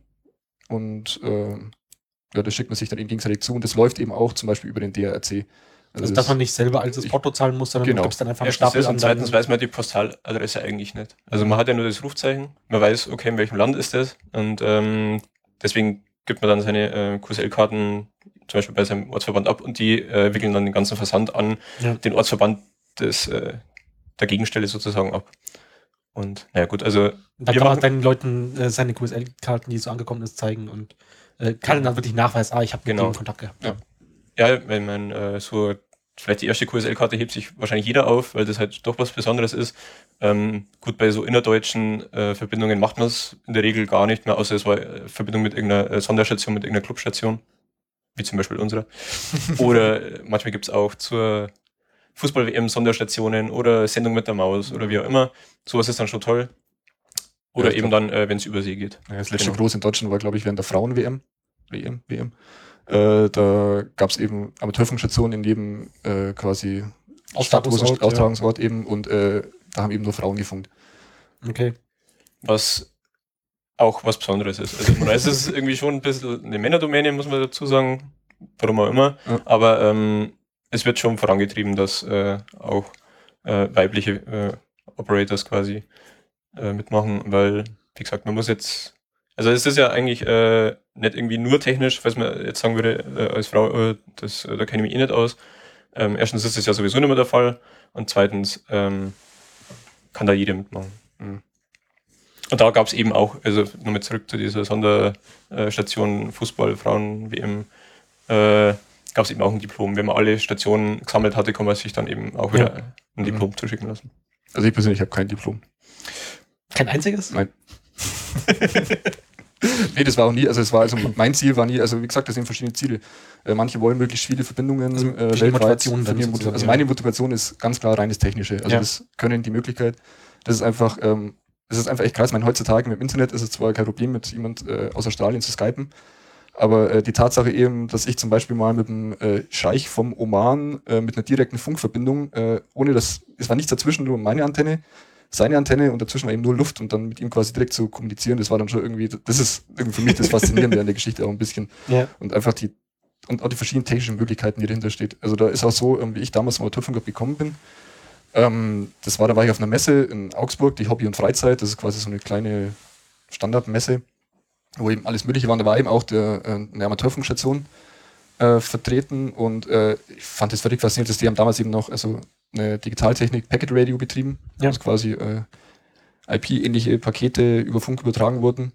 Und äh, ja, das schickt man sich dann eben gegenseitig zu und das läuft eben auch zum Beispiel über den D R C. Also, das- dass man nicht selber als das ich- Porto zahlen muss, sondern Genau. du gibst dann einfach einen Erstens Stapel das an und zweitens deinen- weiß man die Postaladresse eigentlich nicht. Also man hat ja nur das Rufzeichen, man weiß, okay, in welchem Land ist das und ähm, deswegen gibt man dann seine äh, Q S L-Karten zum Beispiel bei seinem Ortsverband ab und die äh, wickeln dann den ganzen Versand an Ja. den Ortsverband des, äh, der Gegenstelle sozusagen ab. Und naja gut, also Da wir kann man machen, deinen Leuten äh, seine Q S L-Karten, die so angekommen ist, zeigen und äh, kann dann wirklich nachweisen, ah, ich habe mit Genau. dem Kontakt gehabt. Ja. ja, wenn man äh, so, vielleicht die erste Q S L-Karte hebt sich wahrscheinlich jeder auf, weil das halt doch was Besonderes ist. Ähm, gut, bei so innerdeutschen äh, Verbindungen macht man es in der Regel gar nicht mehr, außer es war äh, Verbindung mit irgendeiner äh, Sonderstation, mit irgendeiner Clubstation, wie zum Beispiel unsere. Oder äh, manchmal gibt's auch zur Fußball-W M Sonderstationen oder Sendung mit der Maus oder wie auch immer. Sowas ist dann schon toll. Oder Ja, eben glaub, dann, äh, wenn es über See geht. ja, das letzte Genau. groß in Deutschland war, glaube ich, während der Frauen-W M. W M, W M. Äh, da gab es eben Amateurfunkstationen in jedem äh, quasi Stadt, wo es Austragungsort, Austragungsort eben und äh, da haben eben nur Frauen gefunkt. Okay. Was auch was Besonderes ist. Also man weiß, es ist irgendwie schon ein bisschen eine Männerdomäne, muss man dazu sagen, warum auch immer. Ja. Aber ähm, es wird schon vorangetrieben, dass äh, auch äh, weibliche äh, Operators quasi äh, mitmachen, weil, wie gesagt, man muss jetzt, also es ist ja eigentlich äh, nicht irgendwie nur technisch, falls man jetzt sagen würde, äh, als Frau, äh, das, äh, da kenne ich mich eh nicht aus. Ähm, erstens ist es ja sowieso nicht mehr der Fall und zweitens ähm, kann da jeder mitmachen. Mhm. Und da gab es eben auch, also nochmal zurück zu dieser Sonderstation Fußball, Frauen, W M, äh, gab es eben auch ein Diplom. Wenn man alle Stationen gesammelt hatte, kann man sich dann eben auch wieder Ja. ein Diplom mhm. zuschicken lassen. Also ich persönlich habe kein Diplom. Kein einziges? Nein. Nee, das war auch nie, also es war, also mein Ziel war nie, also wie gesagt, das sind verschiedene Ziele. Äh, manche wollen möglichst viele Verbindungen Also äh, die weltweit. Motivation dann Verlieren- sozusagen, also ja. meine Motivation ist ganz klar reines Technische. Also Ja. das können die Möglichkeit. Das ist einfach, ähm, das ist einfach echt krass. Ich meine, heutzutage mit dem Internet ist es zwar kein Problem, mit jemand äh, aus Australien zu skypen, aber äh, die Tatsache eben, dass ich zum Beispiel mal mit dem äh, Scheich vom Oman äh, mit einer direkten Funkverbindung, äh, ohne das, es war nichts dazwischen, nur meine Antenne, seine Antenne und dazwischen war eben nur Luft und dann mit ihm quasi direkt zu kommunizieren, das war dann schon irgendwie, das ist irgendwie für mich das Faszinierende an der Geschichte auch ein bisschen. Ja. Und einfach die, und auch die verschiedenen technischen Möglichkeiten, die dahinter steht. Also da ist auch so, wie ich damals zum Amateurfunk gekommen bin, ähm, das war, da war ich auf einer Messe in Augsburg, die Hobby und Freizeit, das ist quasi so eine kleine Standardmesse, wo eben alles Mögliche war. Da war eben auch der, äh, eine Amateurfunkstation äh, vertreten und äh, ich fand das völlig faszinierend, dass die haben damals eben noch also eine Digitaltechnik Packet Radio betrieben, Ja. also quasi äh, I P-ähnliche Pakete über Funk übertragen wurden.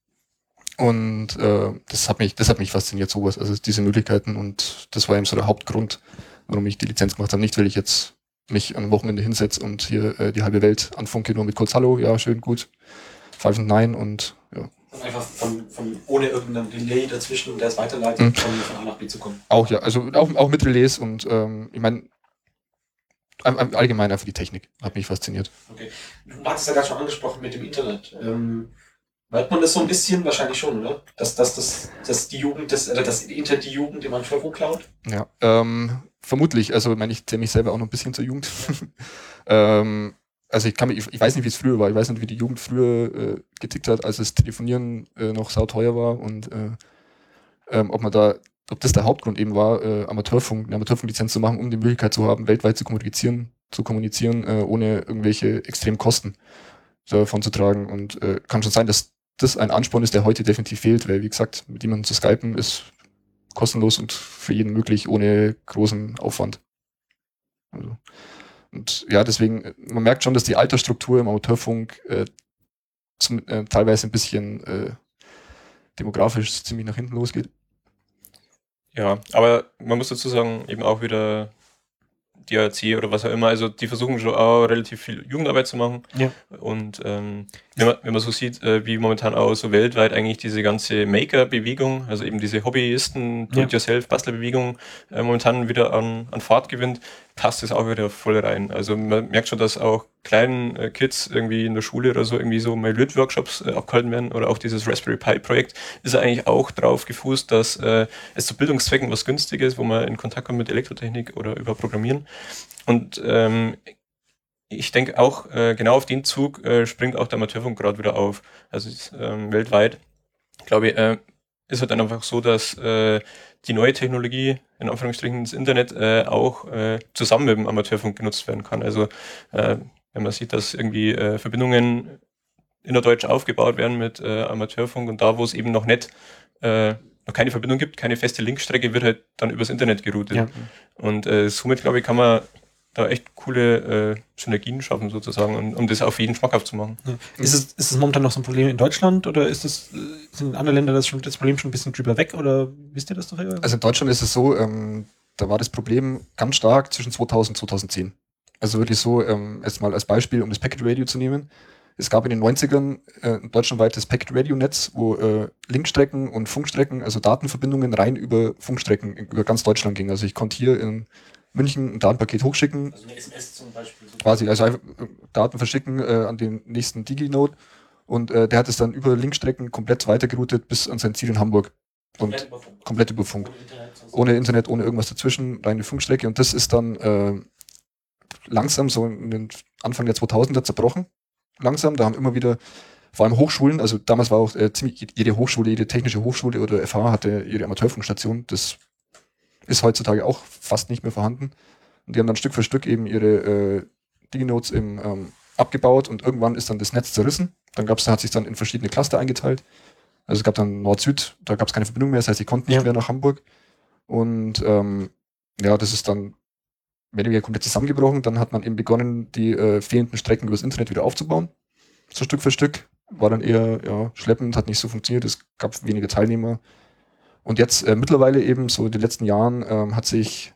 Und äh, das hat mich, das hat mich fasziniert, sowas, also diese Möglichkeiten und das war eben so der Hauptgrund, warum ich die Lizenz gemacht habe. Nicht, weil ich jetzt mich am Wochenende hinsetze und hier äh, die halbe Welt anfunke, nur mit kurz Hallo, ja, schön, gut, Five und Nein und ja. Einfach von, von ohne irgendeinen Delay dazwischen, der es weiterleitet, Mhm. von, von A nach B zu kommen. Auch ja, also auch, auch mit Relais und ähm, ich meine, allgemein einfach die Technik hat mich fasziniert. Okay. Du hattest ja gerade schon angesprochen mit dem Internet. Ähm, Weiß man das so ein bisschen? Wahrscheinlich schon, oder? Dass, dass, dass, dass die Jugend, das, oder das Internet die Jugend im Amateurfunk klaut? Ja, ähm, vermutlich. Also, ich meine, ich zähle mich selber auch noch ein bisschen zur Jugend. ähm, also, ich kann mich, ich weiß nicht, wie es früher war. Ich weiß nicht, wie die Jugend früher äh, getickt hat, als das Telefonieren äh, noch sauteuer war und äh, ähm, ob man da, ob das der Hauptgrund eben war, äh, Amateurfunk, eine Amateurfunklizenz zu machen, um die Möglichkeit zu haben, weltweit zu kommunizieren, zu kommunizieren, äh, ohne irgendwelche extremen Kosten davon zu tragen. Und äh, kann schon sein, dass das ein Ansporn ist, der heute definitiv fehlt, weil, wie gesagt, mit jemandem zu skypen ist kostenlos und für jeden möglich, ohne großen Aufwand. Also, und ja, deswegen, man merkt schon, dass die Altersstruktur im Amateurfunk äh, zum, äh, teilweise ein bisschen äh, demografisch ziemlich nach hinten losgeht. Ja, aber man muss dazu sagen, eben auch wieder D A C oder was auch immer, also die versuchen schon auch relativ viel Jugendarbeit zu machen. Ja. Und ähm, wenn, man, wenn man so sieht, äh, wie momentan auch so weltweit eigentlich diese ganze Maker-Bewegung, also eben diese Hobbyisten, Do-it-yourself-Bastler-Bewegung äh, momentan wieder an, an Fahrt gewinnt, passt es auch wieder voll rein. Also man merkt schon, dass auch kleinen äh, Kids irgendwie in der Schule oder so irgendwie so mal Löt-Workshops äh, abgehalten werden oder auch dieses Raspberry Pi-Projekt ist ja eigentlich auch drauf gefußt, dass äh, es zu Bildungszwecken was Günstiges, wo man in Kontakt kommt mit Elektrotechnik oder über Programmieren. Und ähm, ich denke auch, äh, genau auf den Zug äh, springt auch der Amateurfunk gerade wieder auf. Also ist, ähm, weltweit, glaube ich, äh, ist halt dann einfach so, dass äh, die neue Technologie, in Anführungsstrichen das Internet, äh, auch äh, zusammen mit dem Amateurfunk genutzt werden kann. Also äh, wenn man sieht, dass irgendwie äh, Verbindungen innerdeutsch aufgebaut werden mit äh, Amateurfunk und da, wo es eben noch nicht äh, noch keine Verbindung gibt, keine feste Linkstrecke, wird halt dann übers Internet geroutet. Ja. Und äh, somit, glaube ich, kann man da echt coole äh, Synergien schaffen sozusagen, und, um das auf jeden schmackhaft zu machen. Ja. Ist, es, ist es momentan noch so ein Problem in Deutschland oder ist es, sind in anderen Ländern das, schon, das Problem schon ein bisschen drüber weg oder wisst ihr das doch? Also in Deutschland ist es so, ähm, da war das Problem ganz stark zwischen zweitausend und zweitausendzehn. Also wirklich so, ähm, jetzt mal als Beispiel, um das Packet Radio zu nehmen. Es gab in den neunzigern äh, ein deutschlandweites Packet Radio Netz, wo äh, Linkstrecken und Funkstrecken, also Datenverbindungen rein über Funkstrecken über ganz Deutschland ging. Also ich konnte hier in München ein Datenpaket hochschicken. Also eine S M S zum Beispiel. So quasi, also einfach Daten verschicken äh, an den nächsten DigiNode, und äh, der hat es dann über Linkstrecken komplett weitergeroutet bis an sein Ziel in Hamburg. Und komplett über Funk. Komplett über Funk. Ohne Internet, ohne Internet, ohne irgendwas dazwischen, reine Funkstrecke. Und das ist dann äh, langsam so in den Anfang der zweitausender zerbrochen. Langsam, da haben immer wieder, vor allem Hochschulen, also damals war auch äh, ziemlich jede Hochschule, jede technische Hochschule oder F H hatte ihre Amateurfunkstation. Das ist heutzutage auch fast nicht mehr vorhanden. Und die haben dann Stück für Stück eben ihre äh, DigiNodes im, ähm, abgebaut, und irgendwann ist dann das Netz zerrissen. Dann gab's, da hat sich dann in verschiedene Cluster eingeteilt. Also es gab dann Nord-Süd, da gab es keine Verbindung mehr, das heißt, ich konnte nicht ja. mehr nach Hamburg. Und ähm, ja, das ist dann mehr oder weniger komplett zusammengebrochen. Dann hat man eben begonnen, die äh, fehlenden Strecken übers Internet wieder aufzubauen. So Stück für Stück. War dann eher ja, schleppend, hat nicht so funktioniert, es gab weniger Teilnehmer. Und jetzt äh, mittlerweile eben, so in den letzten Jahren, ähm, hat sich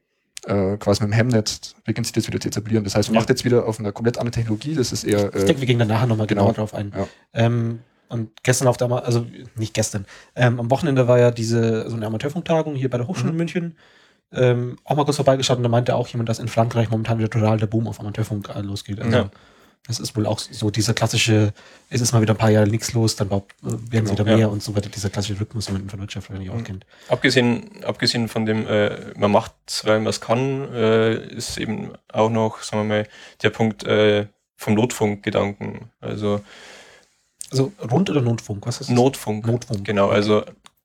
äh, quasi mit dem Hemnet beginnt sich das wieder zu etablieren. Das heißt, man ja. macht jetzt wieder auf einer komplett anderen Technologie. Das ist eher. Äh, ich denke, wir gehen dann nachher nochmal genau. genauer drauf ein. Ja. Ähm, und gestern auf der, also nicht gestern, ähm, am Wochenende war ja diese so eine Amateurfunktagung hier bei der Hochschule mhm. in München. Ähm, auch mal kurz vorbeigeschaut, und da meinte auch jemand, dass in Frankreich momentan wieder total der Boom auf Amateurfunk äh, losgeht. Also ja. das ist wohl auch so dieser klassische, es ist mal wieder ein paar Jahre nichts los, dann baut, äh, werden es genau, wieder mehr ja. und so weiter, dieser klassische Rhythmus, den man von Wirtschaft wahrscheinlich auch kennt. Abgesehen, abgesehen von dem, äh, man macht es, weil man es kann, äh, ist eben auch noch, sagen wir mal, der Punkt äh, vom Notfunkgedanken. Also, also Rund- oder Notfunk? Was ist das? Notfunk. Notfunk. Genau, also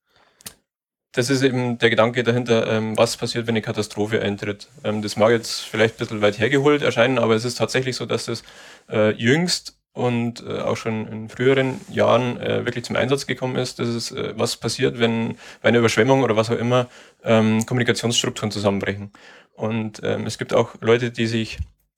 das ist eben der Gedanke dahinter, ähm, was passiert, wenn eine Katastrophe eintritt. Ähm, das mag jetzt vielleicht ein bisschen weit hergeholt erscheinen, aber es ist tatsächlich so, dass das äh, jüngst und äh, auch schon in früheren Jahren äh, wirklich zum Einsatz gekommen ist. Das ist, äh, was passiert, wenn bei einer Überschwemmung oder was auch immer ähm, Kommunikationsstrukturen zusammenbrechen. Und ähm, es gibt auch Leute, die sich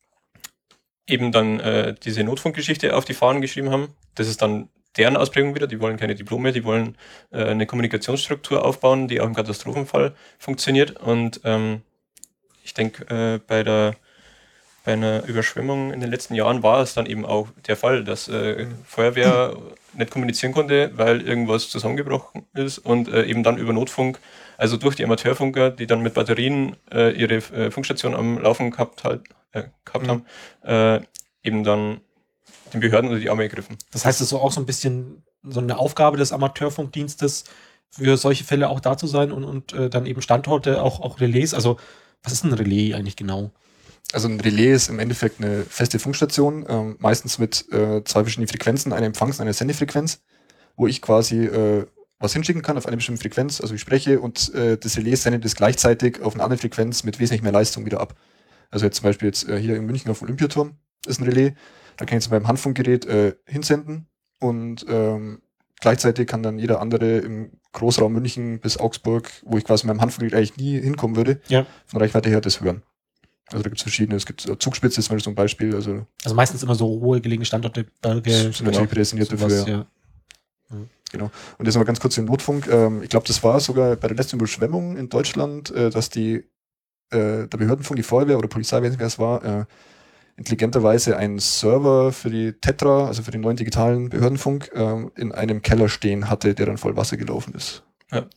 eben dann äh, diese Notfunkgeschichte auf die Fahnen geschrieben haben. Das ist dann deren Ausprägung wieder, die wollen keine Diplome, die wollen äh, eine Kommunikationsstruktur aufbauen, die auch im Katastrophenfall funktioniert. Und ähm, ich denke, äh, bei der bei einer Überschwemmung in den letzten Jahren war es dann eben auch der Fall, dass äh, Feuerwehr nicht kommunizieren konnte, weil irgendwas zusammengebrochen ist, und äh, eben dann über Notfunk, also durch die Amateurfunker, die dann mit Batterien äh, ihre äh, Funkstation am Laufen gehabt, halt, äh, gehabt mhm. haben, äh, eben dann den Behörden unter die Arme gegriffen. Das heißt, es ist so auch so ein bisschen so eine Aufgabe des Amateurfunkdienstes, für solche Fälle auch da zu sein und, und äh, dann eben Standorte, auch, auch Relais. Also, was ist ein Relais eigentlich genau? Also ein Relais ist im Endeffekt eine feste Funkstation, ähm, meistens mit äh, zwei verschiedenen Frequenzen, eine Empfangs- und eine Sendefrequenz, wo ich quasi äh, was hinschicken kann auf eine bestimmte Frequenz, also ich spreche, und äh, das Relais sendet es gleichzeitig auf eine andere Frequenz mit wesentlich mehr Leistung wieder ab. Also jetzt zum Beispiel jetzt äh, hier in München auf dem Olympiaturm ist ein Relais. Da kann ich jetzt beim Handfunkgerät äh, hinsenden, und ähm, gleichzeitig kann dann jeder andere im Großraum München bis Augsburg, wo ich quasi mit meinem Handfunkgerät eigentlich nie hinkommen würde, ja. von Reichweite her das hören. Also da gibt es verschiedene, es gibt äh, Zugspitze ist zum Beispiel so ein Beispiel. Also, also meistens immer so hohe gelegene Standorte, Berge. Sind genau, natürlich prädestiniert dafür. Ja. Ja. Mhm. Genau. Und jetzt mal ganz kurz den Notfunk. Ähm, ich glaube, das war sogar bei der letzten Überschwemmung in Deutschland, äh, dass die äh, der Behördenfunk, die Feuerwehr oder Polizei, weiß nicht, wer es war, äh, intelligenterweise einen Server für die Tetra, also für den neuen digitalen Behördenfunk, ähm, in einem Keller stehen hatte, der dann voll Wasser gelaufen ist. Ja.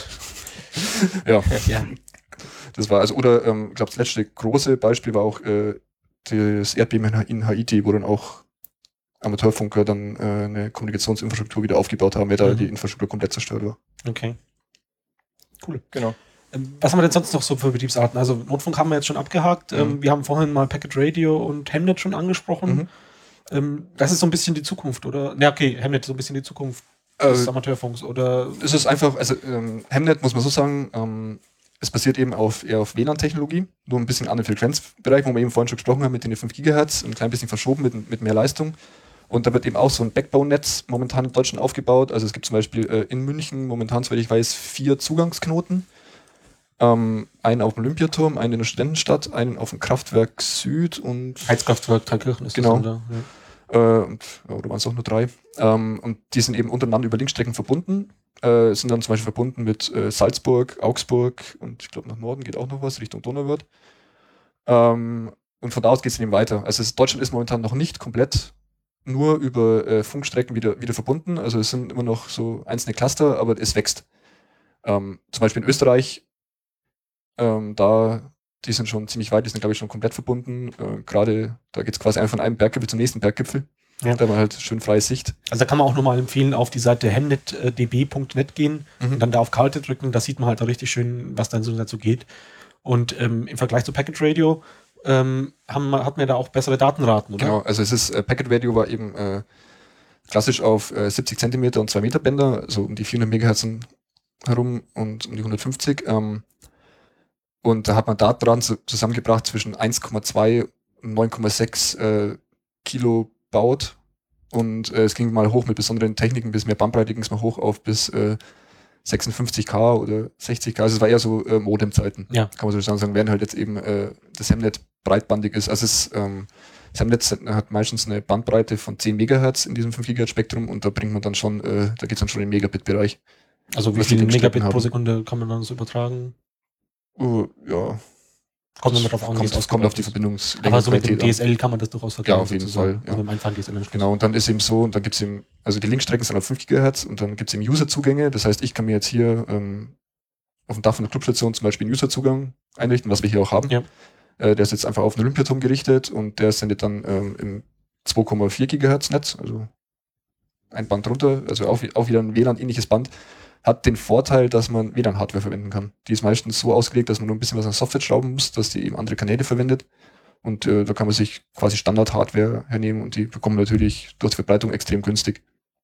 ja. ja. Das war also, oder ähm, ich glaube, das letzte große Beispiel war auch äh, das Erdbeben in Haiti, wo dann auch Amateurfunker dann äh, eine Kommunikationsinfrastruktur wieder aufgebaut haben, weil da mhm. die Infrastruktur komplett zerstört war. Okay. Cool. Genau. Was haben wir denn sonst noch so für Betriebsarten? Also Notfunk haben wir jetzt schon abgehakt. Mhm. Ähm, wir haben vorhin mal Packet Radio und Hemnet schon angesprochen. Mhm. Ähm, das ist so ein bisschen die Zukunft, oder? Ja, okay, Hemnet ist so ein bisschen die Zukunft des äh, Amateurfunks, oder? Es ist einfach, also ähm, Hemnet, muss man so sagen, ähm, es basiert eben auf, eher auf W L A N-Technologie, nur ein bisschen anderen Frequenzbereich, wo wir eben vorhin schon gesprochen haben, mit den fünf Gigahertz, ein klein bisschen verschoben mit, mit mehr Leistung. Und da wird eben auch so ein Backbone-Netz momentan in Deutschland aufgebaut. Also es gibt zum Beispiel äh, in München momentan, soweit ich weiß, vier Zugangsknoten. Ähm, einen auf dem Olympiaturm, einen in der Studentenstadt, einen auf dem Kraftwerk Süd und Heizkraftwerk Thalkirchen ist Genau. das dann da. Ja. Äh, und, ja, oder waren es auch nur drei. Ähm, und die sind eben untereinander über Linkstrecken verbunden. Äh, sind dann zum Beispiel verbunden mit äh, Salzburg, Augsburg und ich glaube nach Norden geht auch noch was, Richtung Donauwörth. Ähm, und von da aus geht es eben weiter. Also es, Deutschland ist momentan noch nicht komplett nur über äh, Funkstrecken wieder, wieder verbunden. Also es sind immer noch so einzelne Cluster, aber es wächst. Ähm, zum Beispiel in Österreich, ähm, da die sind schon ziemlich weit, die sind glaube ich schon komplett verbunden. Äh, Gerade da geht es quasi einfach von einem Berggipfel zum nächsten Berggipfel. Ja. Da war halt schön freie Sicht. Also da kann man auch nochmal empfehlen, auf die Seite hemnet punkt d b punkt net gehen Mhm. und dann da auf Karte drücken. Da sieht man halt auch richtig schön, was dann so dazu geht. Und ähm, im Vergleich zu Packet Radio ähm, haben, wir- hat man da auch bessere Datenraten, oder? Genau, also es ist, äh, Packet Radio war eben äh, klassisch auf äh, siebzig Zentimeter und zwei Meter Bänder, also um die vierhundert Megahertz herum und um die hundertfünfzig. Ähm, und da hat man Datenraten zu, zusammengebracht zwischen eins Komma zwei und neun Komma sechs äh, Kilo Baut. Und äh, es ging mal hoch mit besonderen Techniken, bis mehr Bandbreite ging es mal hoch auf bis äh, sechsundfünfzig K oder sechzig K. Also es war eher so äh, Modem-Zeiten, Ja. kann man so sagen, während halt jetzt eben äh, das Hemnet breitbandig ist. Also es, ähm, das Hemnet hat meistens eine Bandbreite von zehn Megahertz in diesem fünf Gigahertz Spektrum und da bringt man dann schon, äh, da geht es dann schon in den Megabit-Bereich. Also wie Was die viele Linkstrecken Megabit pro haben. Sekunde kann man dann so übertragen? Uh, ja, Kommt immer drauf an, wie es kommt, das kommt auf die ausgebaut ist. Verbindungslänge. Aber so mit dem Qualität D an. S L kann man das durchaus vergleichen. Ja, auf jeden sozusagen. Fall, ja. Also mit dem einfachen D S L-Anschluss. Genau, und dann ist eben so, und dann gibt es eben, also die Linkstrecken sind auf fünf Gigahertz und dann gibt es eben User-Zugänge. Das heißt, ich kann mir jetzt hier ähm, auf dem Dach von der Clubstation zum Beispiel einen User-Zugang einrichten, was wir hier auch haben. Ja. Äh, der ist jetzt einfach auf den Olympiaturm gerichtet und der sendet dann ähm, im zwei Komma vier Gigahertz Netz, also ein Band runter, also auch, auch wieder ein W L A N-ähnliches Band. Hat den Vorteil, dass man W L A N-Hardware verwenden kann. Die ist meistens so ausgelegt, dass man nur ein bisschen was an Software schrauben muss, dass die eben andere Kanäle verwendet. Und äh, da kann man sich quasi Standard-Hardware hernehmen und die bekommen natürlich durch die Verbreitung extrem günstig.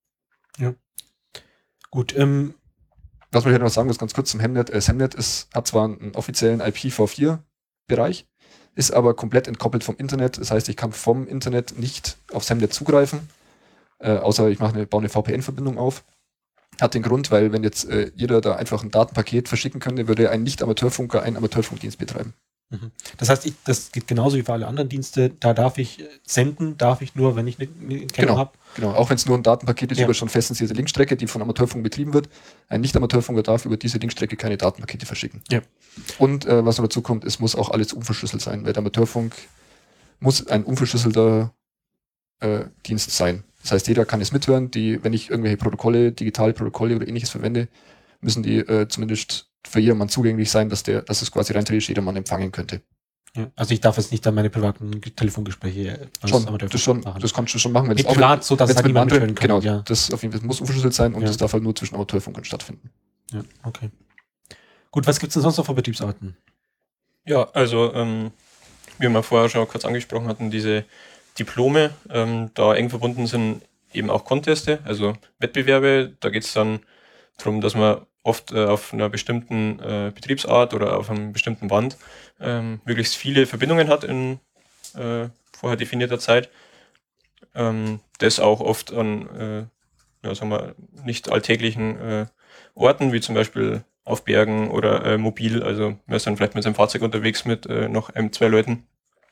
Gut, ähm, Was man hier noch sagen muss, ganz kurz zum Hemnet. Äh, das Hemnet ist, hat zwar einen offiziellen I P v vier Bereich, ist aber komplett entkoppelt vom Internet. Das heißt, ich kann vom Internet nicht aufs Hemnet zugreifen, äh, außer ich mache eine, baue eine V P N-Verbindung auf. Hat den Grund, weil wenn jetzt äh, jeder da einfach ein Datenpaket verschicken könnte, würde ein Nicht-Amateurfunker einen Amateurfunkdienst betreiben. das heißt, ich, das geht genauso wie für alle anderen Dienste. Da darf ich äh, senden, darf ich nur, wenn ich eine, eine Kennung Genau. habe. Genau, auch wenn es nur ein Datenpaket ist Ja. über schon festensisierte Linkstrecke, die von Amateurfunk betrieben wird. Ein Nicht-Amateurfunker darf über diese Linkstrecke keine Datenpakete verschicken. Ja. Und äh, was noch dazu kommt, es muss auch alles unverschlüsselt sein, weil der Amateurfunk muss ein unverschlüsselter äh, Dienst sein. Das heißt, jeder kann es mithören. Die, wenn ich irgendwelche Protokolle, digitale Protokolle oder ähnliches verwende, müssen die äh, zumindest für jedermann zugänglich sein, dass der, dass es quasi rein theoretisch jedermann empfangen könnte. Ja. Also ich darf jetzt nicht an meine privaten Telefongespräche als Schon, Amateurfunk das, schon, machen. das kannst du schon machen. Wenn Mit es auch- privat, so dass wenn's es halt mit niemand anderen- mithören kann. Genau, Ja. das auf jeden Fall muss unverschlüsselt sein und Ja. das darf halt nur zwischen Amateurfunkern stattfinden. Ja, okay. Gut, was gibt's denn sonst noch für Betriebsarten? Ja, also ähm, wie wir vorher schon kurz angesprochen hatten, diese Diplome, ähm, da eng verbunden sind eben auch Conteste, also Wettbewerbe. Da geht es dann darum, dass man oft äh, auf einer bestimmten äh, Betriebsart oder auf einem bestimmten Band ähm, möglichst viele Verbindungen hat in äh, vorher definierter Zeit. Ähm, das auch oft an äh, ja, sagen wir, nicht alltäglichen äh, Orten, wie zum Beispiel auf Bergen oder äh, mobil. Also man ist dann vielleicht mit seinem Fahrzeug unterwegs mit äh, noch einem, zwei Leuten.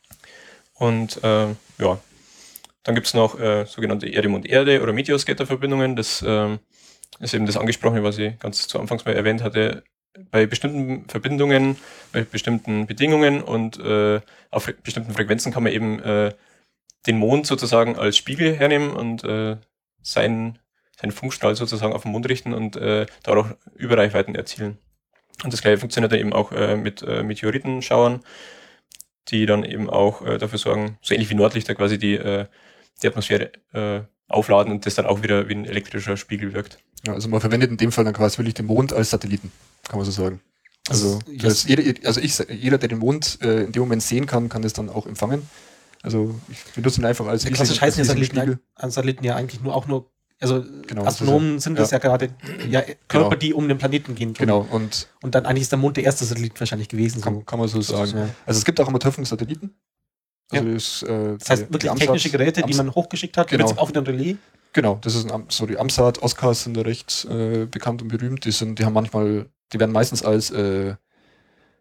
Und äh, ja, dann gibt es noch äh, sogenannte Erde-Mond-Erde oder Meteoscatter-Verbindungen. Das ähm, ist eben das Angesprochene, was ich ganz zu Anfangs mal erwähnt hatte. Bei bestimmten Verbindungen, bei bestimmten Bedingungen und äh, auf fre- bestimmten Frequenzen kann man eben äh, den Mond sozusagen als Spiegel hernehmen und äh, seinen, seinen Funkstrahl sozusagen auf den Mond richten und äh, dadurch Überreichweiten erzielen. Und das gleiche funktioniert dann eben auch äh, mit äh, Meteoritenschauern, die dann eben auch äh, dafür sorgen, so ähnlich wie Nordlichter quasi die, äh, die Atmosphäre äh, aufladen und das dann auch wieder wie ein elektrischer Spiegel wirkt. Ja, also man verwendet in dem Fall dann quasi wirklich den Mond als Satelliten, kann man so sagen. Also, Das- das, jeder, also ich, jeder, der den Mond äh, in dem Moment sehen kann, kann das dann auch empfangen. Also ich benutze ihn einfach als Ja, klassisch riesigen- heißen ja als riesigen Satelliten, an Satelliten ja eigentlich nur auch nur, also Genau, Astronomen sind das ja, gerade ja, Körper, Genau. die um den Planeten gehen. tun. Genau, und Und dann eigentlich ist der Mond der erste Satellit wahrscheinlich gewesen. kann, So. kann man so sagen. Ja. Also es gibt auch Amateurfunk-Satelliten. Also Ja. das, äh, Das heißt die- wirklich die technische Amsat- Geräte, die Ams- man hochgeschickt hat, Genau. wird auch wieder ein Relais. Genau, das ist ein, Am- so die Amsat, Oscars sind da recht äh, bekannt und berühmt. Die sind, die haben manchmal, die werden meistens als äh,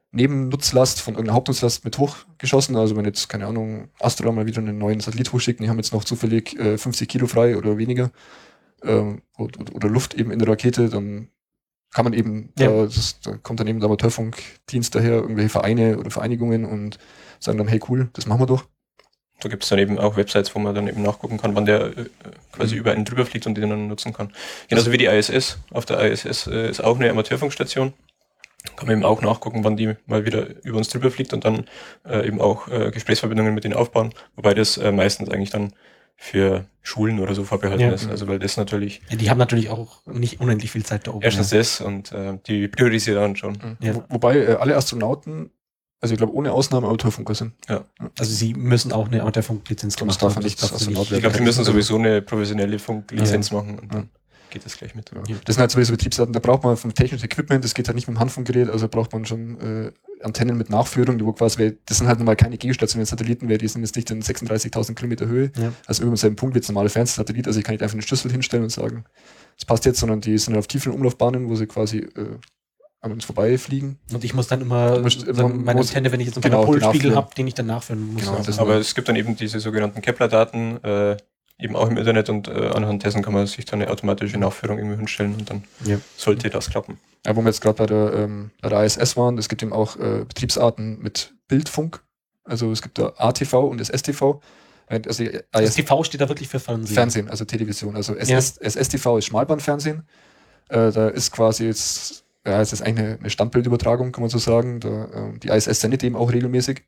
Nebennutzlast von irgendeiner Hauptnutzlast mit hochgeschossen. Also wenn jetzt, keine Ahnung, Astra mal wieder einen neuen Satellit hochschickt, die haben jetzt noch zufällig äh, fünfzig Kilo frei oder weniger ähm, oder, oder Luft eben in der Rakete, dann kann man eben, Ja. da, das, da kommt dann eben der Amateurfunkdienst daher, irgendwelche Vereine oder Vereinigungen und sagen dann, hey cool, das machen wir doch. Da gibt es dann eben auch Websites, wo man dann eben nachgucken kann, wann der äh, quasi Mhm. über einen drüber fliegt und den dann nutzen kann. Genauso wie die I S S. Auf der I S S äh, ist auch eine Amateurfunkstation. Kann man eben auch nachgucken, wann die mal wieder über uns drüber fliegt und dann äh, eben auch äh, Gesprächsverbindungen mit denen aufbauen. Wobei das äh, meistens eigentlich dann für Schulen oder so vorbehalten Ja. ist. Also weil das natürlich Ja, die haben natürlich auch nicht unendlich viel Zeit da oben. erstens ja. das und äh, die priorisieren dann schon. Ja. Wo, wobei äh, alle Astronauten, also ich glaube ohne Ausnahme Amateurfunker sind. Also sie müssen auch eine Amateurfunklizenz Sonst gemacht darf haben. man nicht Das darf sie Astronaut Ich glaube, die müssen Also- sowieso eine professionelle Funklizenz machen und Ja. dann geht das gleich mit. Ja. Das sind halt sowieso Betriebsdaten, da braucht man vom technischen Equipment, das geht halt nicht mit dem Handfunkgerät, also braucht man schon äh, Antennen mit Nachführung, die wo quasi, das sind halt normal keine geostationären Satelliten, weil die sind jetzt nicht in sechsunddreißigtausend Kilometer Höhe, Ja. also über seinem Punkt wie jetzt normaler Fernsehsatellit, also ich kann nicht einfach einen Schlüssel hinstellen und sagen, das passt jetzt, sondern die sind auf tiefen Umlaufbahnen, wo sie quasi äh, an uns vorbeifliegen. Und ich muss dann immer Du musst- sagen, man meine muss- Antenne, wenn ich jetzt einen genau, die Monopolspiegel nachführen. habe, den ich dann nachführen muss. Genau, also. das- Aber es gibt dann eben diese sogenannten Kepler-Daten, äh, eben auch im Internet und äh, anhand dessen kann man sich dann eine automatische Nachführung irgendwie hinstellen und dann Ja. sollte das klappen. Ja, wo wir jetzt gerade bei der, ähm, bei der I S S waren, es gibt eben auch äh, Betriebsarten mit Bildfunk, also es gibt da A T V und das S T V. Also die Das I S T V steht da wirklich für Fernsehen. Fernsehen, also Television. Also S Ja. S, S S T V ist Schmalbandfernsehen. Äh, da ist quasi jetzt, ja, es ist eigentlich eine, eine Standbildübertragung, kann man so sagen. Da, äh, die I S S sendet eben auch regelmäßig.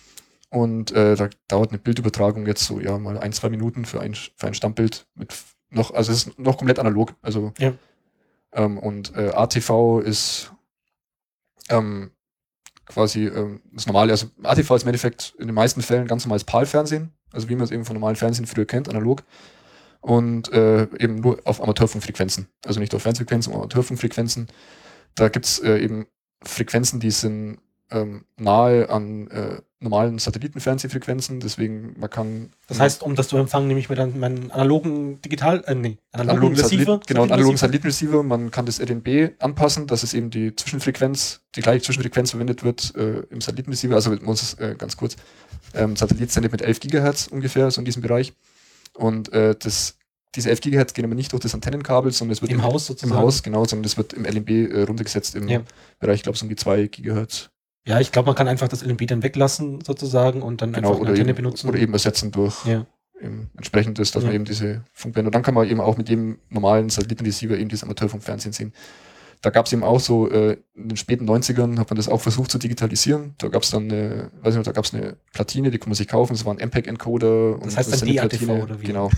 Und äh, da dauert eine Bildübertragung jetzt so, ja, mal ein, zwei Minuten für ein, für ein Standbild mit f- noch, also es ist noch komplett analog. Also Ja. ähm, und äh, A T V ist ähm, quasi ähm, das normale, also A T V ist im Endeffekt in den meisten Fällen ganz normales PAL-Fernsehen, also wie man es eben von normalen Fernsehen früher kennt, analog. Und äh, eben nur auf Amateurfunkfrequenzen. Also nicht auf Fernsehfrequenzen, sondern Amateurfunkfrequenzen. Da gibt's äh, eben Frequenzen, die sind ähm, nahe an äh, normalen Satellitenfernsehfrequenzen, deswegen man kann Das heißt, um das zu empfangen, nehme ich mir dann meinen analogen Digital, äh, nee, analogen analogen Receiver. Satellit, genau, einen analogen Satellitenreceiver. Satellitenreceiver, man kann das R N B anpassen, dass es eben die Zwischenfrequenz, die gleiche Zwischenfrequenz verwendet wird äh, im Satellitenreceiver, also man muss äh, ganz kurz, ähm, Satellit sendet mit elf Gigahertz ungefähr, so in diesem Bereich. Und äh, das, diese elf Gigahertz gehen aber nicht durch das Antennenkabel, sondern es wird Im Haus sozusagen. Im Haus, genau, sondern das wird im L N B äh, runtergesetzt im Ja. Bereich, ich glaube, so um die zwei Gigahertz. Ja, ich glaube, man kann einfach das L N B dann weglassen sozusagen und dann Genau, einfach eine oder Antenne eben, benutzen. oder eben ersetzen durch Ja. eben entsprechendes, dass Ja. man eben diese Funkbänder, und dann kann man eben auch mit dem normalen Satellitenreceiver eben dieses Amateurfunkfernsehen sehen. Da gab es eben auch so, äh, in den späten neunzigern hat man das auch versucht zu digitalisieren. Da gab es dann eine, weiß ich noch, da gab es eine Platine, die konnte man sich kaufen, das war ein M P E G-Encoder. Das heißt dann eine D A T V Platine, oder wie? Genau.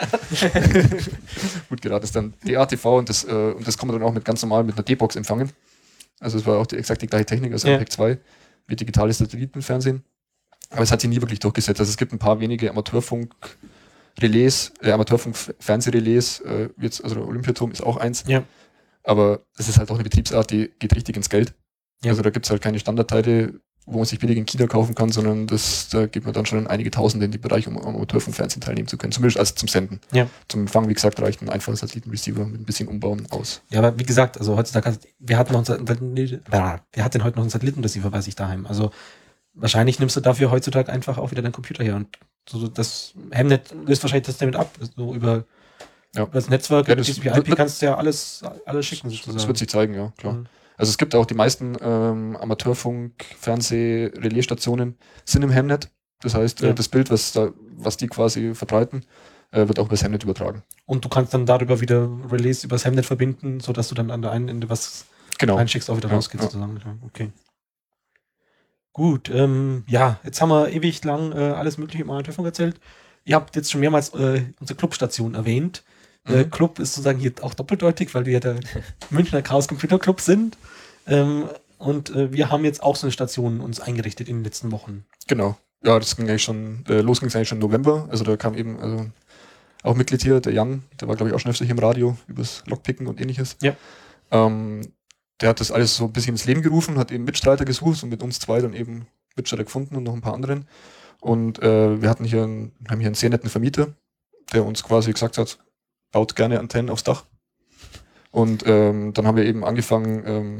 Gut geraten, das ist dann D A T V und das, äh, und das kann man dann auch mit ganz normal mit einer D-Box empfangen. Also es war auch die, exakt die gleiche Technik als Ja. M P E G zwei, wie digitales Satellitenfernsehen. Aber es hat sich nie wirklich durchgesetzt. Also es gibt ein paar wenige Amateurfunk-Relais, äh, Amateurfunk-Fernsehrelais, äh, wie jetzt, also der Olympiaturm ist auch eins. Ja. Aber es ist halt auch eine Betriebsart, die geht richtig ins Geld. Ja. Also da gibt es halt keine Standardteile, wo man sich billig in China kaufen kann, sondern das, da geht man dann schon in einige Tausende in den Bereich, um am Amateurfunkfernsehen teilnehmen zu können. Zumindest also zum Senden. Ja. Zum Empfang, wie gesagt, reicht ein einfacher Satellitenreceiver mit ein bisschen Umbauen aus. Ja, aber wie gesagt, also heutzutage, hast- wer hat noch einen Satelliten, wer hat denn heute noch einen Satellitenreceiver bei sich daheim? Also wahrscheinlich nimmst du dafür heutzutage einfach auch wieder deinen Computer her und so das Hemnet löst wahrscheinlich das damit ab. So über, Ja. über das Netzwerk, Ja, das T C P I wird- P kannst du ja alles, alles schicken sozusagen. Das wird sich zeigen, ja, klar. Mhm. Also es gibt auch die meisten ähm, Amateurfunk-Fernseh-Relaisstationen sind im Hemnet. Das heißt, Ja. äh, das Bild, was, da, was die quasi verbreiten, äh, wird auch über das Hemnet übertragen. Und du kannst dann darüber wieder Relais übers Hemnet verbinden, sodass du dann an der einen Ende was Genau. reinschickst, auch wieder Ja, rausgeht ja. sozusagen. Ja, okay. Gut, ähm, ja, jetzt haben wir ewig lang äh, alles mögliche im Amateurfunk erzählt. Ihr habt jetzt schon mehrmals äh, unsere Clubstation erwähnt. Der Mhm. Club ist sozusagen hier auch doppeldeutig, weil wir ja der Münchner Chaos Computer Club sind. Ähm, und äh, wir haben jetzt auch so eine Station uns eingerichtet in den letzten Wochen. Genau. Ja, das ging eigentlich schon, äh, los ging es eigentlich schon im November. Also da kam eben, also auch Mitglied hier, der Jan, der war glaube ich auch schon öfter hier im Radio, übers Lockpicken und ähnliches. Ja. Ähm, der hat das alles so ein bisschen ins Leben gerufen, hat eben Mitstreiter gesucht und mit uns zwei dann eben Mitstreiter gefunden und noch ein paar anderen. Und äh, wir hatten hier einen, haben hier einen sehr netten Vermieter, der uns quasi gesagt hat, baut gerne Antennen aufs Dach. Und ähm, dann haben wir eben angefangen, ähm,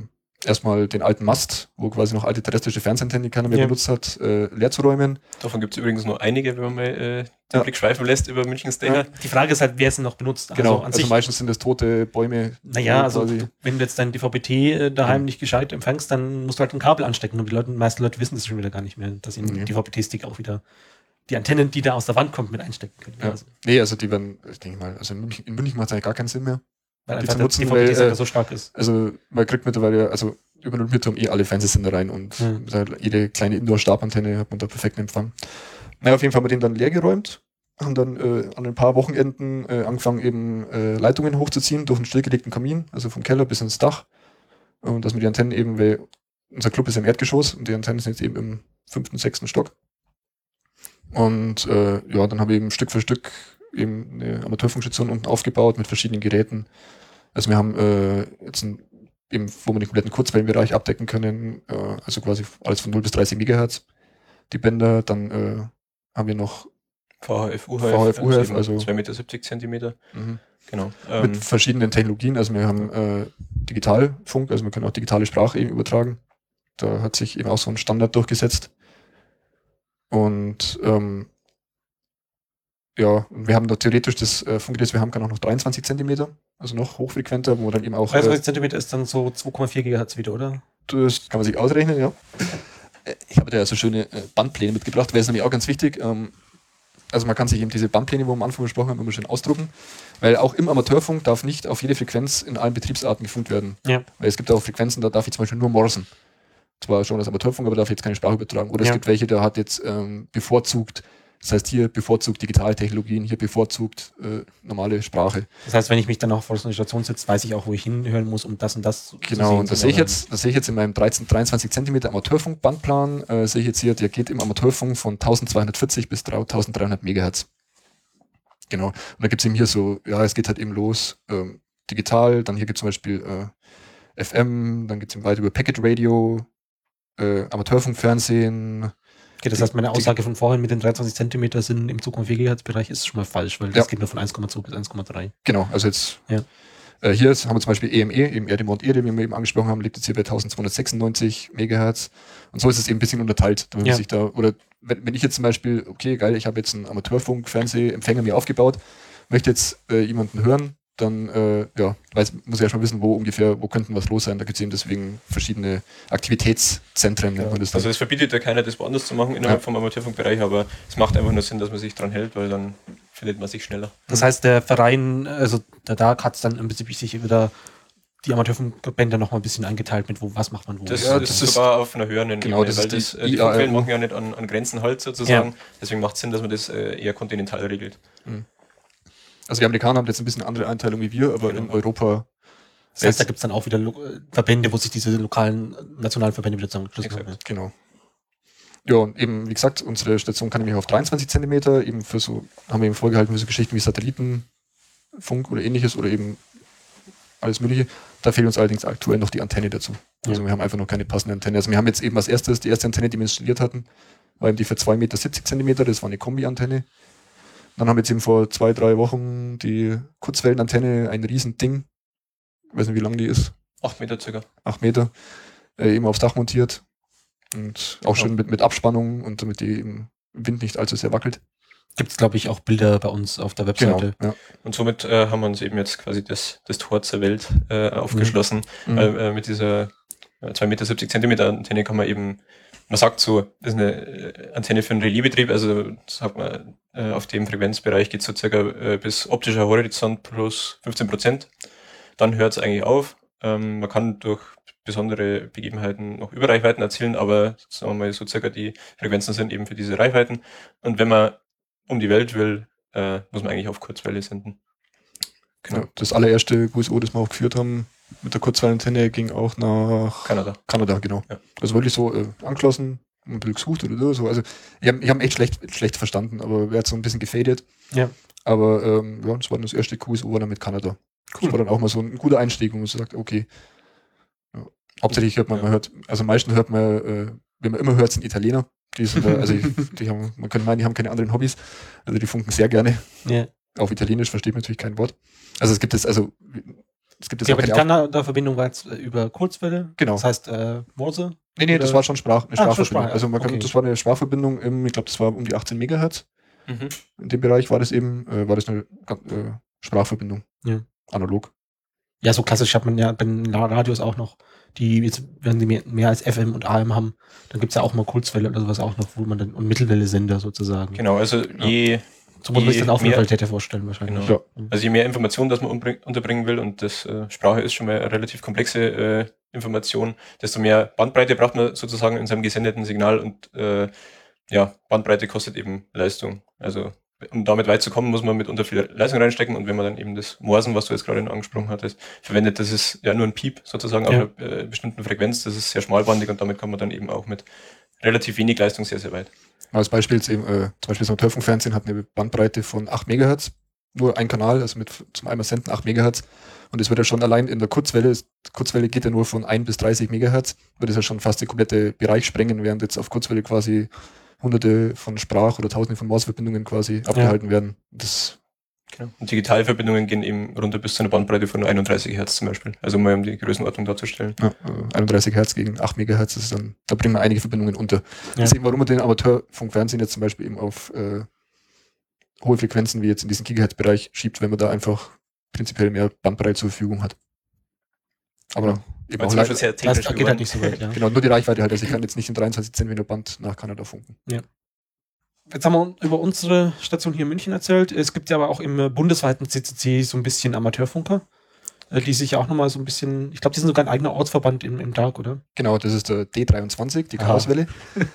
erstmal den alten Mast, wo quasi noch alte terrestrische Fernsehantennen, die keiner mehr Ja. benutzt hat, äh, leer zu räumen. Davon gibt es übrigens nur einige, wenn man mal äh, den Ja. Blick schweifen lässt über Münchens Dächer. Ja. Die Frage ist halt, wer es denn noch benutzt. Genau, Also an also sich, meistens sind das tote Bäume. naja, wo also quasi- du, wenn du jetzt dein D V B-T äh, daheim Ja. nicht gescheit empfängst, dann musst du halt ein Kabel anstecken. Und die Leute, die meisten Leute wissen das schon wieder gar nicht mehr, dass sie im Nee. D V B-T-Stick auch wieder die Antennen, die da aus der Wand kommt, mit einstecken können. Ja. Also, Nee, also die werden, ich denke mal, also in München, in München macht es eigentlich gar keinen Sinn mehr. weil Die einfach zu der nutzen, D V B-T-Stecker weil, äh, so stark ist. Also man kriegt mittlerweile, also über null Meter um eh alle Fernsehsender rein und Mhm. halt jede kleine Indoor-Stabantenne hat man da perfekten Empfang. Naja, auf jeden Fall haben wir den dann leer geräumt, haben dann äh, an ein paar Wochenenden äh, angefangen eben äh, Leitungen hochzuziehen durch einen stillgelegten Kamin, also vom Keller bis ins Dach. Und dass wir die Antennen eben, weil unser Club ist im Erdgeschoss und die Antennen sind jetzt eben im fünften, sechsten Stock. Und äh, ja, dann haben wir eben Stück für Stück eben eine Amateurfunkstation unten aufgebaut mit verschiedenen Geräten. Also wir haben äh, jetzt ein, eben, wo wir den kompletten Kurzwellenbereich abdecken können, äh, also quasi alles von null bis dreißig Megahertz. Die Bänder, dann äh, haben wir noch V H F, U V H F, U H F, eben also- zwei Meter siebzig Zentimeter. mhm. Genau. Ähm, mit verschiedenen Technologien. Also wir haben äh, Digitalfunk, also wir können auch digitale Sprache eben übertragen. Da hat sich eben auch so ein Standard durchgesetzt. Und ähm, ja, wir haben da theoretisch das äh, Funkgerät, wir haben kann auch noch dreiundzwanzig Zentimeter, also noch hochfrequenter, wo dann eben auch, dreiundzwanzig äh, Zentimeter ist dann so zwei Komma vier Gigahertz wieder, oder? das kann man sich ausrechnen, ja. Äh, Ich habe da ja so schöne äh, Bandpläne mitgebracht, weil es nämlich auch ganz wichtig, ähm, also man kann sich eben diese Bandpläne, wo wir am Anfang besprochen haben, immer schön ausdrucken, weil auch im Amateurfunk darf nicht auf jede Frequenz in allen Betriebsarten gefunkt werden. Ja. Weil es gibt auch Frequenzen, da darf ich zum Beispiel nur morsen. Zwar schon als Amateurfunk, aber darf jetzt keine Sprache übertragen. Oder Ja. es gibt welche, da hat jetzt ähm, bevorzugt, das heißt hier bevorzugt Digitaltechnologien, hier bevorzugt äh, normale Sprache. Das heißt, wenn ich mich dann auch vor so einer Station sitze, weiß ich auch, wo ich hinhören muss, um das und das zu Genau, sehen und das zu sehe ich hören. jetzt, das sehe ich jetzt in meinem dreizehn, dreiundzwanzig Zentimeter Amateurfunk-Bandplan, äh, sehe ich jetzt hier, der geht im Amateurfunk von zwölfhundertvierzig bis dreizehnhundert Megahertz. Genau. Und da gibt es eben hier so, ja, es geht halt eben los, ähm, digital, dann hier gibt es zum Beispiel äh, F M, dann geht es eben weiter über Packet Radio, äh, Amateurfunkfernsehen. Okay, das heißt, meine Aussage von vorhin mit den dreiundzwanzig Zentimeter sind im zwei Komma vier Gigahertz Bereich ist schon mal falsch, weil das Ja. geht nur von eins Komma zwei bis eins Komma drei. Genau, also jetzt Ja. äh, hier ist, haben wir zum Beispiel E M E, eben Erde, Mond, Erde, wie wir eben angesprochen haben, liegt jetzt hier bei zwölfhundertsechsundneunzig Megahertz. Und so ist es eben ein bisschen unterteilt, damit man Ja. sich da, oder wenn, wenn ich jetzt zum Beispiel, okay, geil, ich habe jetzt einen Amateurfunk-Fernsehempfänger mir aufgebaut, möchte jetzt äh, jemanden hören, dann äh, ja, weiß, muss ich ja schon wissen, wo ungefähr, wo könnten was los sein. Da gibt es eben deswegen verschiedene Aktivitätszentren, nennt man das dann. also es verbietet ja keiner, das woanders zu machen innerhalb Ja. vom Amateurfunkbereich, aber es macht einfach nur Sinn, dass man sich dran hält, weil dann findet man sich schneller. Das heißt, der Verein, also der Dark hat es dann im Prinzip sich wieder die Amateurfunkbänder noch mal ein bisschen eingeteilt mit wo, was macht man wo. Das, Ja, ist das ist- sogar auf einer höheren genau, Ebene, das weil ist die das, äh, die I A R U. Funkwellen machen ja nicht an, an Grenzen halt sozusagen. Deswegen macht es Sinn, dass man das äh, eher kontinental regelt. Also die Amerikaner haben jetzt ein bisschen andere Einteilung wie wir, aber Genau. in Europa das heißt, da gibt es dann auch wieder Lo Verbände, wo sich diese lokalen, äh, nationalen Verbände wieder zusammengeschlossen Exakt. haben. Genau. Ja, und eben, wie gesagt, unsere Station kann nämlich auf dreiundzwanzig Zentimeter, eben für so, haben wir eben vorgehalten für so Geschichten wie Satellitenfunk oder ähnliches oder eben alles Mögliche. Da fehlt uns allerdings aktuell noch die Antenne dazu. Also Ja. wir haben einfach noch keine passende Antenne. Also wir haben jetzt eben als erstes, die erste Antenne, die wir installiert hatten, war eben die für zwei Meter siebzig Zentimeter, das war eine Kombi-Antenne. Dann haben wir jetzt eben vor zwei, drei Wochen die Kurzwellenantenne, ein Riesending, ich weiß nicht, wie lang die ist, Acht Meter circa. acht Meter, äh, eben aufs Dach montiert und auch Ja. schön mit, mit Abspannung und damit die im Wind nicht allzu sehr wackelt. Gibt es, glaube ich, auch Bilder bei uns auf der Genau. Webseite. Ja. Und somit äh, haben wir uns eben jetzt quasi das, das Tor zur Welt äh, aufgeschlossen. Mhm. Weil äh, mit dieser äh, zwei Meter siebzig Zentimeter Antenne kann man eben, man sagt so, das ist eine äh, Antenne für einen Relaisbetrieb, also sagt man, äh, auf dem Frequenzbereich geht so circa äh, bis optischer Horizont plus fünfzehn Prozent. Dann hört es eigentlich auf. Ähm, man kann durch besondere Begebenheiten noch Überreichweiten erzielen, aber sagen wir mal, so circa die Frequenzen sind eben für diese Reichweiten. Und wenn man um die Welt will, äh, muss man eigentlich auf Kurzwelle senden. Genau. Ja, das allererste Q S O, das wir auch geführt haben, mit der Kurzwellenantenne, ging auch nach Kanada. Kanada, genau. Ja. Also wirklich so äh, angeschlossen, ein bisschen gesucht oder so. Also ich habe ich hab echt schlecht, schlecht verstanden, aber er hat so ein bisschen gefadet. Ja. Aber ähm, ja, das war das erste Q S O war dann mit Kanada. Das war dann auch mal so ein guter Einstieg, wo man so sagt, okay. Ja. Hauptsächlich hört man, Ja. man hört, also am meisten hört man, äh, wenn man immer hört, sind Italiener. Die sind da, also die haben, man könnte meinen, die haben keine anderen Hobbys. Also die funken sehr gerne. Ja. Auf Italienisch versteht man natürlich kein Wort. Also es gibt es, also es gibt jetzt Ja, auch aber die keine Auf- Kanada-Verbindung war jetzt äh, über Kurzwelle. Genau. Das heißt, äh, Morse. Nee, nee, das oder- war schon Sprach, eine Ah, schon Sprachverbindung. Sprache. Also man kann, Okay. das war eine Sprachverbindung im, ich glaube, das war um die achtzehn Megahertz. Mhm. In dem Bereich war das eben, äh, war das eine äh, Sprachverbindung. Ja. Analog. Ja, so klassisch hat man ja bei den La- Radios auch noch, die jetzt, wenn die mehr, mehr als F M und A M haben, dann gibt's ja auch mal Kurzwelle oder sowas auch noch, wo man dann, und Mittelwelle-Sender sozusagen. Genau, also je, So muss man sich je dann auch eine mehr- Qualität vorstellen wahrscheinlich. Genau. Ja. also je mehr Informationen, das man umbring, unterbringen will, und das äh, Sprache ist schon mal eine relativ komplexe äh, Information, desto mehr Bandbreite braucht man sozusagen in seinem gesendeten Signal, und äh, ja, Bandbreite kostet eben Leistung. Also um damit weit zu kommen, muss man mitunter viel Leistung reinstecken, und wenn man dann eben das Morsen, was du jetzt gerade angesprochen hattest, verwendet, das ist ja nur ein Piep sozusagen auf Ja. einer äh, bestimmten Frequenz, das ist sehr schmalbandig, und damit kann man dann eben auch mit relativ wenig Leistung sehr, sehr weit. Als Beispiel jetzt eben, äh, zum Beispiel das Amateurfunkfernsehen hat eine Bandbreite von acht Megahertz. Nur ein Kanal, also mit zum einmal senden acht Megahertz. Und es wird ja schon allein in der Kurzwelle, Kurzwelle geht ja nur von ein bis dreißig Megahertz, wird es ja schon fast den komplette Bereich sprengen, während jetzt auf Kurzwelle quasi hunderte von Sprach- oder tausende von Morseverbindungen quasi abgehalten werden. Das, Genau. Und Digitalverbindungen gehen eben runter bis zu einer Bandbreite von nur einunddreißig Hertz zum Beispiel. Also mal um die Größenordnung darzustellen. ja, äh, einunddreißig Hertz gegen acht Megahertz, das ist dann, da bringen wir einige Verbindungen unter. Ja. Das ist eben, warum man den Amateurfunkfernsehen jetzt zum Beispiel eben auf äh, hohe Frequenzen wie jetzt in diesen Gigahertz-Bereich schiebt, wenn man da einfach prinzipiell mehr Bandbreite zur Verfügung hat. Aber eben Weil auch zum Beispiel leider, sehr Das technisch geht geworden. halt nicht so weit, ja. genau, nur die Reichweite halt. Also ich kann jetzt nicht im dreiundzwanzig Zentimeter Band nach Kanada funken. Jetzt haben wir über unsere Station hier in München erzählt. Es gibt ja aber auch im äh, bundesweiten C C C so ein bisschen Amateurfunker, äh, die sich ja auch nochmal so ein bisschen, ich glaube, die sind sogar ein eigener Ortsverband im, im Tag, oder? Genau, das ist der D dreiundzwanzig, die Aha. Chaoswelle.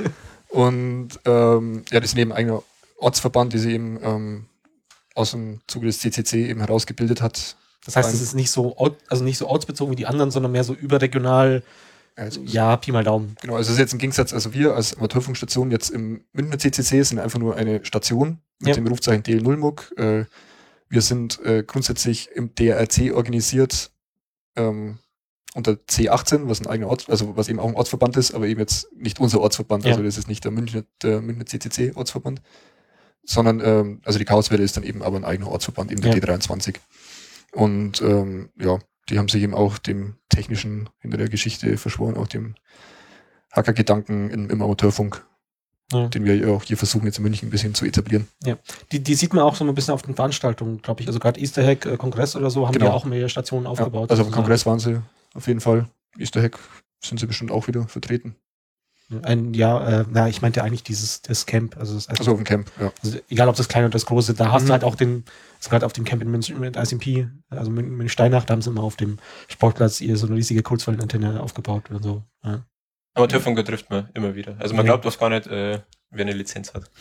Und ähm, ja, das ist eben ein eigener Ortsverband, die sie eben ähm, aus dem Zuge des C C C eben herausgebildet hat. Das heißt, Ein- es ist nicht so, ort, also nicht so ortsbezogen wie die anderen, sondern mehr so überregional, Also, ja, Pi mal Daumen. Genau, also es ist jetzt im Gegensatz, also wir als Amateurfunkstation jetzt im Münchner C C C sind einfach nur eine Station mit Ja. dem Rufzeichen D L null M U C. Äh, wir sind äh, grundsätzlich im D R R C organisiert ähm, unter C achtzehn, was ein eigener Ort, also was eben auch ein Ortsverband ist, aber eben jetzt nicht unser Ortsverband, Ja. also das ist nicht der Münchner, der Münchner C C C Ortsverband, sondern ähm, also die Chaoswelle ist dann eben aber ein eigener Ortsverband, eben der Ja. D dreiundzwanzig. Und ähm, ja, die haben sich eben auch dem Technischen hinter der Geschichte verschworen, auch dem Hackergedanken im, im Amateurfunk, Ja. den wir ja auch hier versuchen, jetzt in München ein bisschen zu etablieren. Die, die sieht man auch so ein bisschen auf den Veranstaltungen, glaube ich. Also gerade Easter Hack, äh, Kongress oder so, haben Genau. die auch mehr Stationen Ja, aufgebaut. also auf dem sozusagen. Kongress waren sie auf jeden Fall. Easter Hack sind sie bestimmt auch wieder vertreten. Ein, ja, äh, na, ich meinte eigentlich dieses das Camp. Also, das, Also auf dem Camp, ja. also egal ob das kleine oder das große, da hast Mhm. du halt auch den, also gerade auf dem Camp in München mit I C M P, also Mün- München-Steinach, da haben sie immer auf dem Sportplatz ihr so eine riesige Kurzwellenantenne aufgebaut oder so. Ja. Amateurfunker trifft man immer wieder. Also man Ja. glaubt oft gar nicht, äh, wer eine Lizenz hat.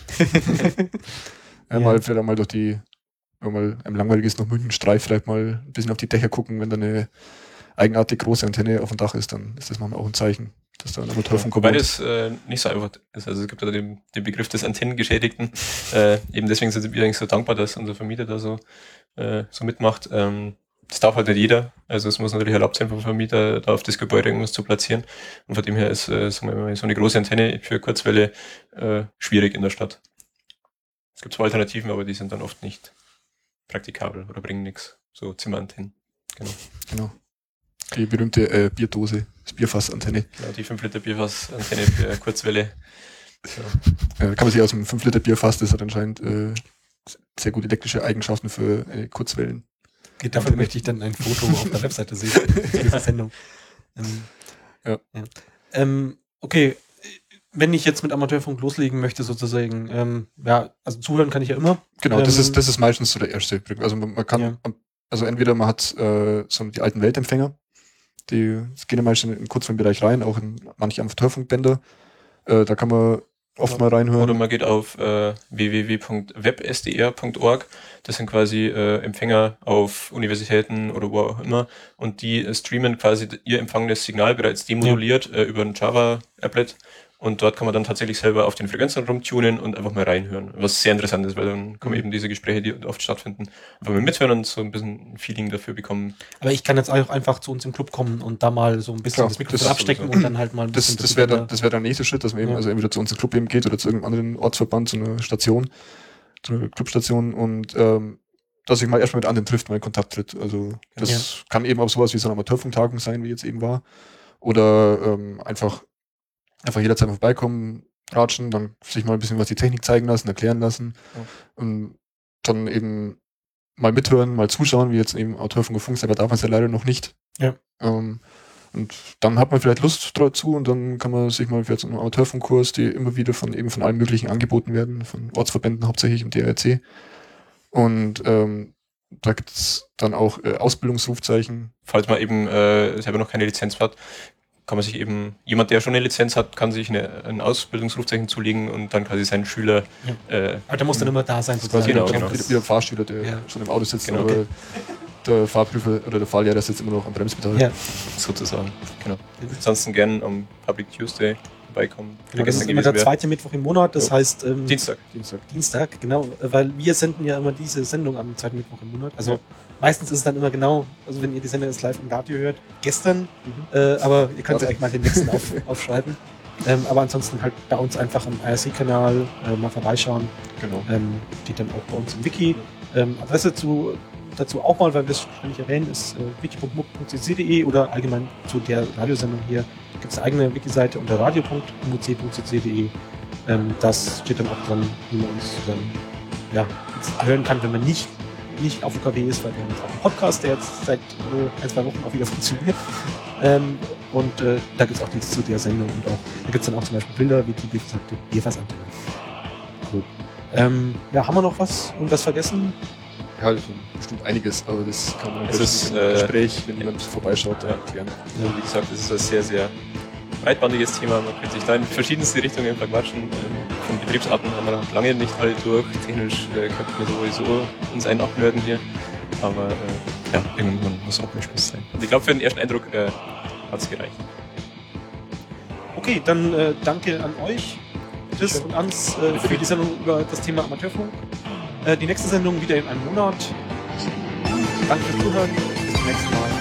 Ja, mal vielleicht auch mal durch die, wenn mal einem langweilig ist, noch München Streif, vielleicht mal ein bisschen auf die Dächer gucken, wenn da eine eigenartig große Antenne auf dem Dach ist, dann ist das manchmal auch ein Zeichen, dass da ein Amateurfunker Wobei wohnt. das äh, nicht so einfach ist. Also es gibt ja den, den Begriff des Antennengeschädigten. Äh, eben deswegen sind wir eigentlich so dankbar, dass unser Vermieter da so, äh, so mitmacht. Ähm, das darf halt nicht jeder. Also es muss natürlich erlaubt sein vom Vermieter, da auf das Gebäude irgendwas zu platzieren. Und von dem her ist äh, sagen wir mal, so eine große Antenne für Kurzwelle äh, schwierig in der Stadt. Es gibt zwar Alternativen, aber die sind dann oft nicht praktikabel oder bringen nichts. So Zimmerantennen. Genau. Genau. Die berühmte äh, Bierdose, das Bierfassantenne. Genau, die fünf Liter Bierfass-Antenne für Kurzwelle. So. Äh, kann man sich aus dem fünf Liter Bierfass, das hat anscheinend äh, sehr gute elektrische Eigenschaften für äh, Kurzwellen. Dafür möchte ich dann ein Foto auf der Webseite sehen zu dieser Sendung. Ähm, Ja. ja. Ähm, okay, wenn ich jetzt mit Amateurfunk loslegen möchte, sozusagen, ähm, ja, also zuhören kann ich ja immer. Genau, das Ähm, ist, das ist meistens so der erste Blick. Also man, man kann, Ja. also entweder man hat äh, so die alten Weltempfänger, die das gehen ja meistens in den Kurzwellenbereich rein, auch in manche Amateurfunkbänder. Äh, da kann man oft mal reinhören. Oder man geht auf äh, w w w punkt web s d r punkt org. Das sind quasi äh, Empfänger auf Universitäten oder wo auch immer. Und die äh, streamen quasi ihr empfangenes Signal bereits demoduliert äh, über ein Java-Applet. Und dort kann man dann tatsächlich selber auf den Frequenzen rumtunen und einfach mal reinhören. Was sehr interessant ist, weil dann kommen eben diese Gespräche, die oft stattfinden, einfach mal mithören und so ein bisschen ein Feeling dafür bekommen. Aber ich kann jetzt auch einfach zu uns im Club kommen und da mal so ein bisschen Klar, das Mikrofon das ist abstecken sowieso. und dann halt mal ein Das, bisschen das wäre dann, Miteinander- das wäre der nächste Schritt, dass man eben Ja. also entweder zu unserem Club eben geht oder zu irgendeinem anderen Ortsverband, zu einer Station, zu einer Clubstation und ähm, dass sich mal erstmal mit anderen trifft, mal in Kontakt tritt. Also das Ja. kann eben auch sowas wie so eine Amateurfunktagung sein, wie jetzt eben war. Oder ähm, einfach, einfach jederzeit mal vorbeikommen, ratschen, dann sich mal ein bisschen was die Technik zeigen lassen, erklären lassen. Ja. Und dann eben mal mithören, mal zuschauen, wie jetzt eben Amateurfunk und Funk selber darf man es ja leider noch nicht. Ja. Ähm, und dann hat man vielleicht Lust dazu und dann kann man sich mal für so einen Amateurfunkkurs, die immer wieder von eben von allen möglichen angeboten werden, von Ortsverbänden hauptsächlich und D R C. Und ähm, da gibt es dann auch äh, Ausbildungsrufzeichen. Falls man eben äh, selber noch keine Lizenz hat, kann man sich eben, jemand, der schon eine Lizenz hat, kann sich eine, ein Ausbildungsrufzeichen zulegen und dann quasi seinen Schüler Ja. äh, Aber der muss dann immer da sein, Das ist quasi Genau, wieder, genau. wieder, wieder ein Fahrschüler, der Ja. schon im Auto sitzt, Genau, aber okay. der Fahrprüfer oder der Fahrlehrer sitzt immer noch am Bremspedal. Ja. sozusagen. Genau. Ansonsten gern am Public Tuesday vorbeikommen. Genau, das ist immer der wäre. zweite Mittwoch im Monat, das Ja. heißt ähm, Dienstag. Dienstag. Dienstag, genau, weil wir senden ja immer diese Sendung am zweiten Mittwoch im Monat. Also Ja. meistens ist es dann immer genau, also wenn ihr die Sendung jetzt live im Radio hört, gestern, Mhm. äh, aber ihr könnt Ja. ja euch mal den nächsten auf, aufschreiben. Ähm, aber ansonsten halt bei uns einfach am I R C-Kanal äh, mal vorbeischauen. Genau. Ähm, steht dann auch bei uns im Wiki. Ähm, Adresse zu, dazu auch mal, weil wir es ständig erwähnen, ist äh, wiki punkt muck punkt c c punkt de oder allgemein zu der Radiosendung hier gibt es eine eigene Wiki-Seite unter radio punkt muc punkt c c punkt de. Ähm, das steht dann auch dran, wie man uns ähm, ja, jetzt hören kann, wenn man nicht, nicht auf U K W ist, weil wir haben jetzt auch einen Podcast, der jetzt seit äh, ein, zwei Wochen auch wieder funktioniert. Ähm, und äh, da gibt es auch nichts zu der Sendung und auch, da gibt es dann auch zum Beispiel Bilder, wie die besagte Bierfassantenne. Cool. Ähm, ja, haben wir noch was und was vergessen? Ja, das ist bestimmt einiges, aber das kann man Es gleich ist, im äh, Gespräch, wenn jemand vorbeischaut, ja. erklären. Ja, wie gesagt, es ist ein sehr, sehr breitbandiges Thema. Man könnte sich da in verschiedenste Richtungen verquatschen. Ähm, Von Betriebsarten haben wir noch lange nicht alle durch. Technisch äh, könnten wir sowieso uns einen abnörden hier. Aber äh, ja, irgendwann muss auch mal Schluss sein. Und ich glaube, für den ersten Eindruck äh, hat es gereicht. Okay, dann äh, danke an euch, Chris und Ans, äh, für die Sendung über das Thema Amateurfunk. Äh, die nächste Sendung wieder in einem Monat. Danke fürs Zuhören. Bis zum nächsten Mal.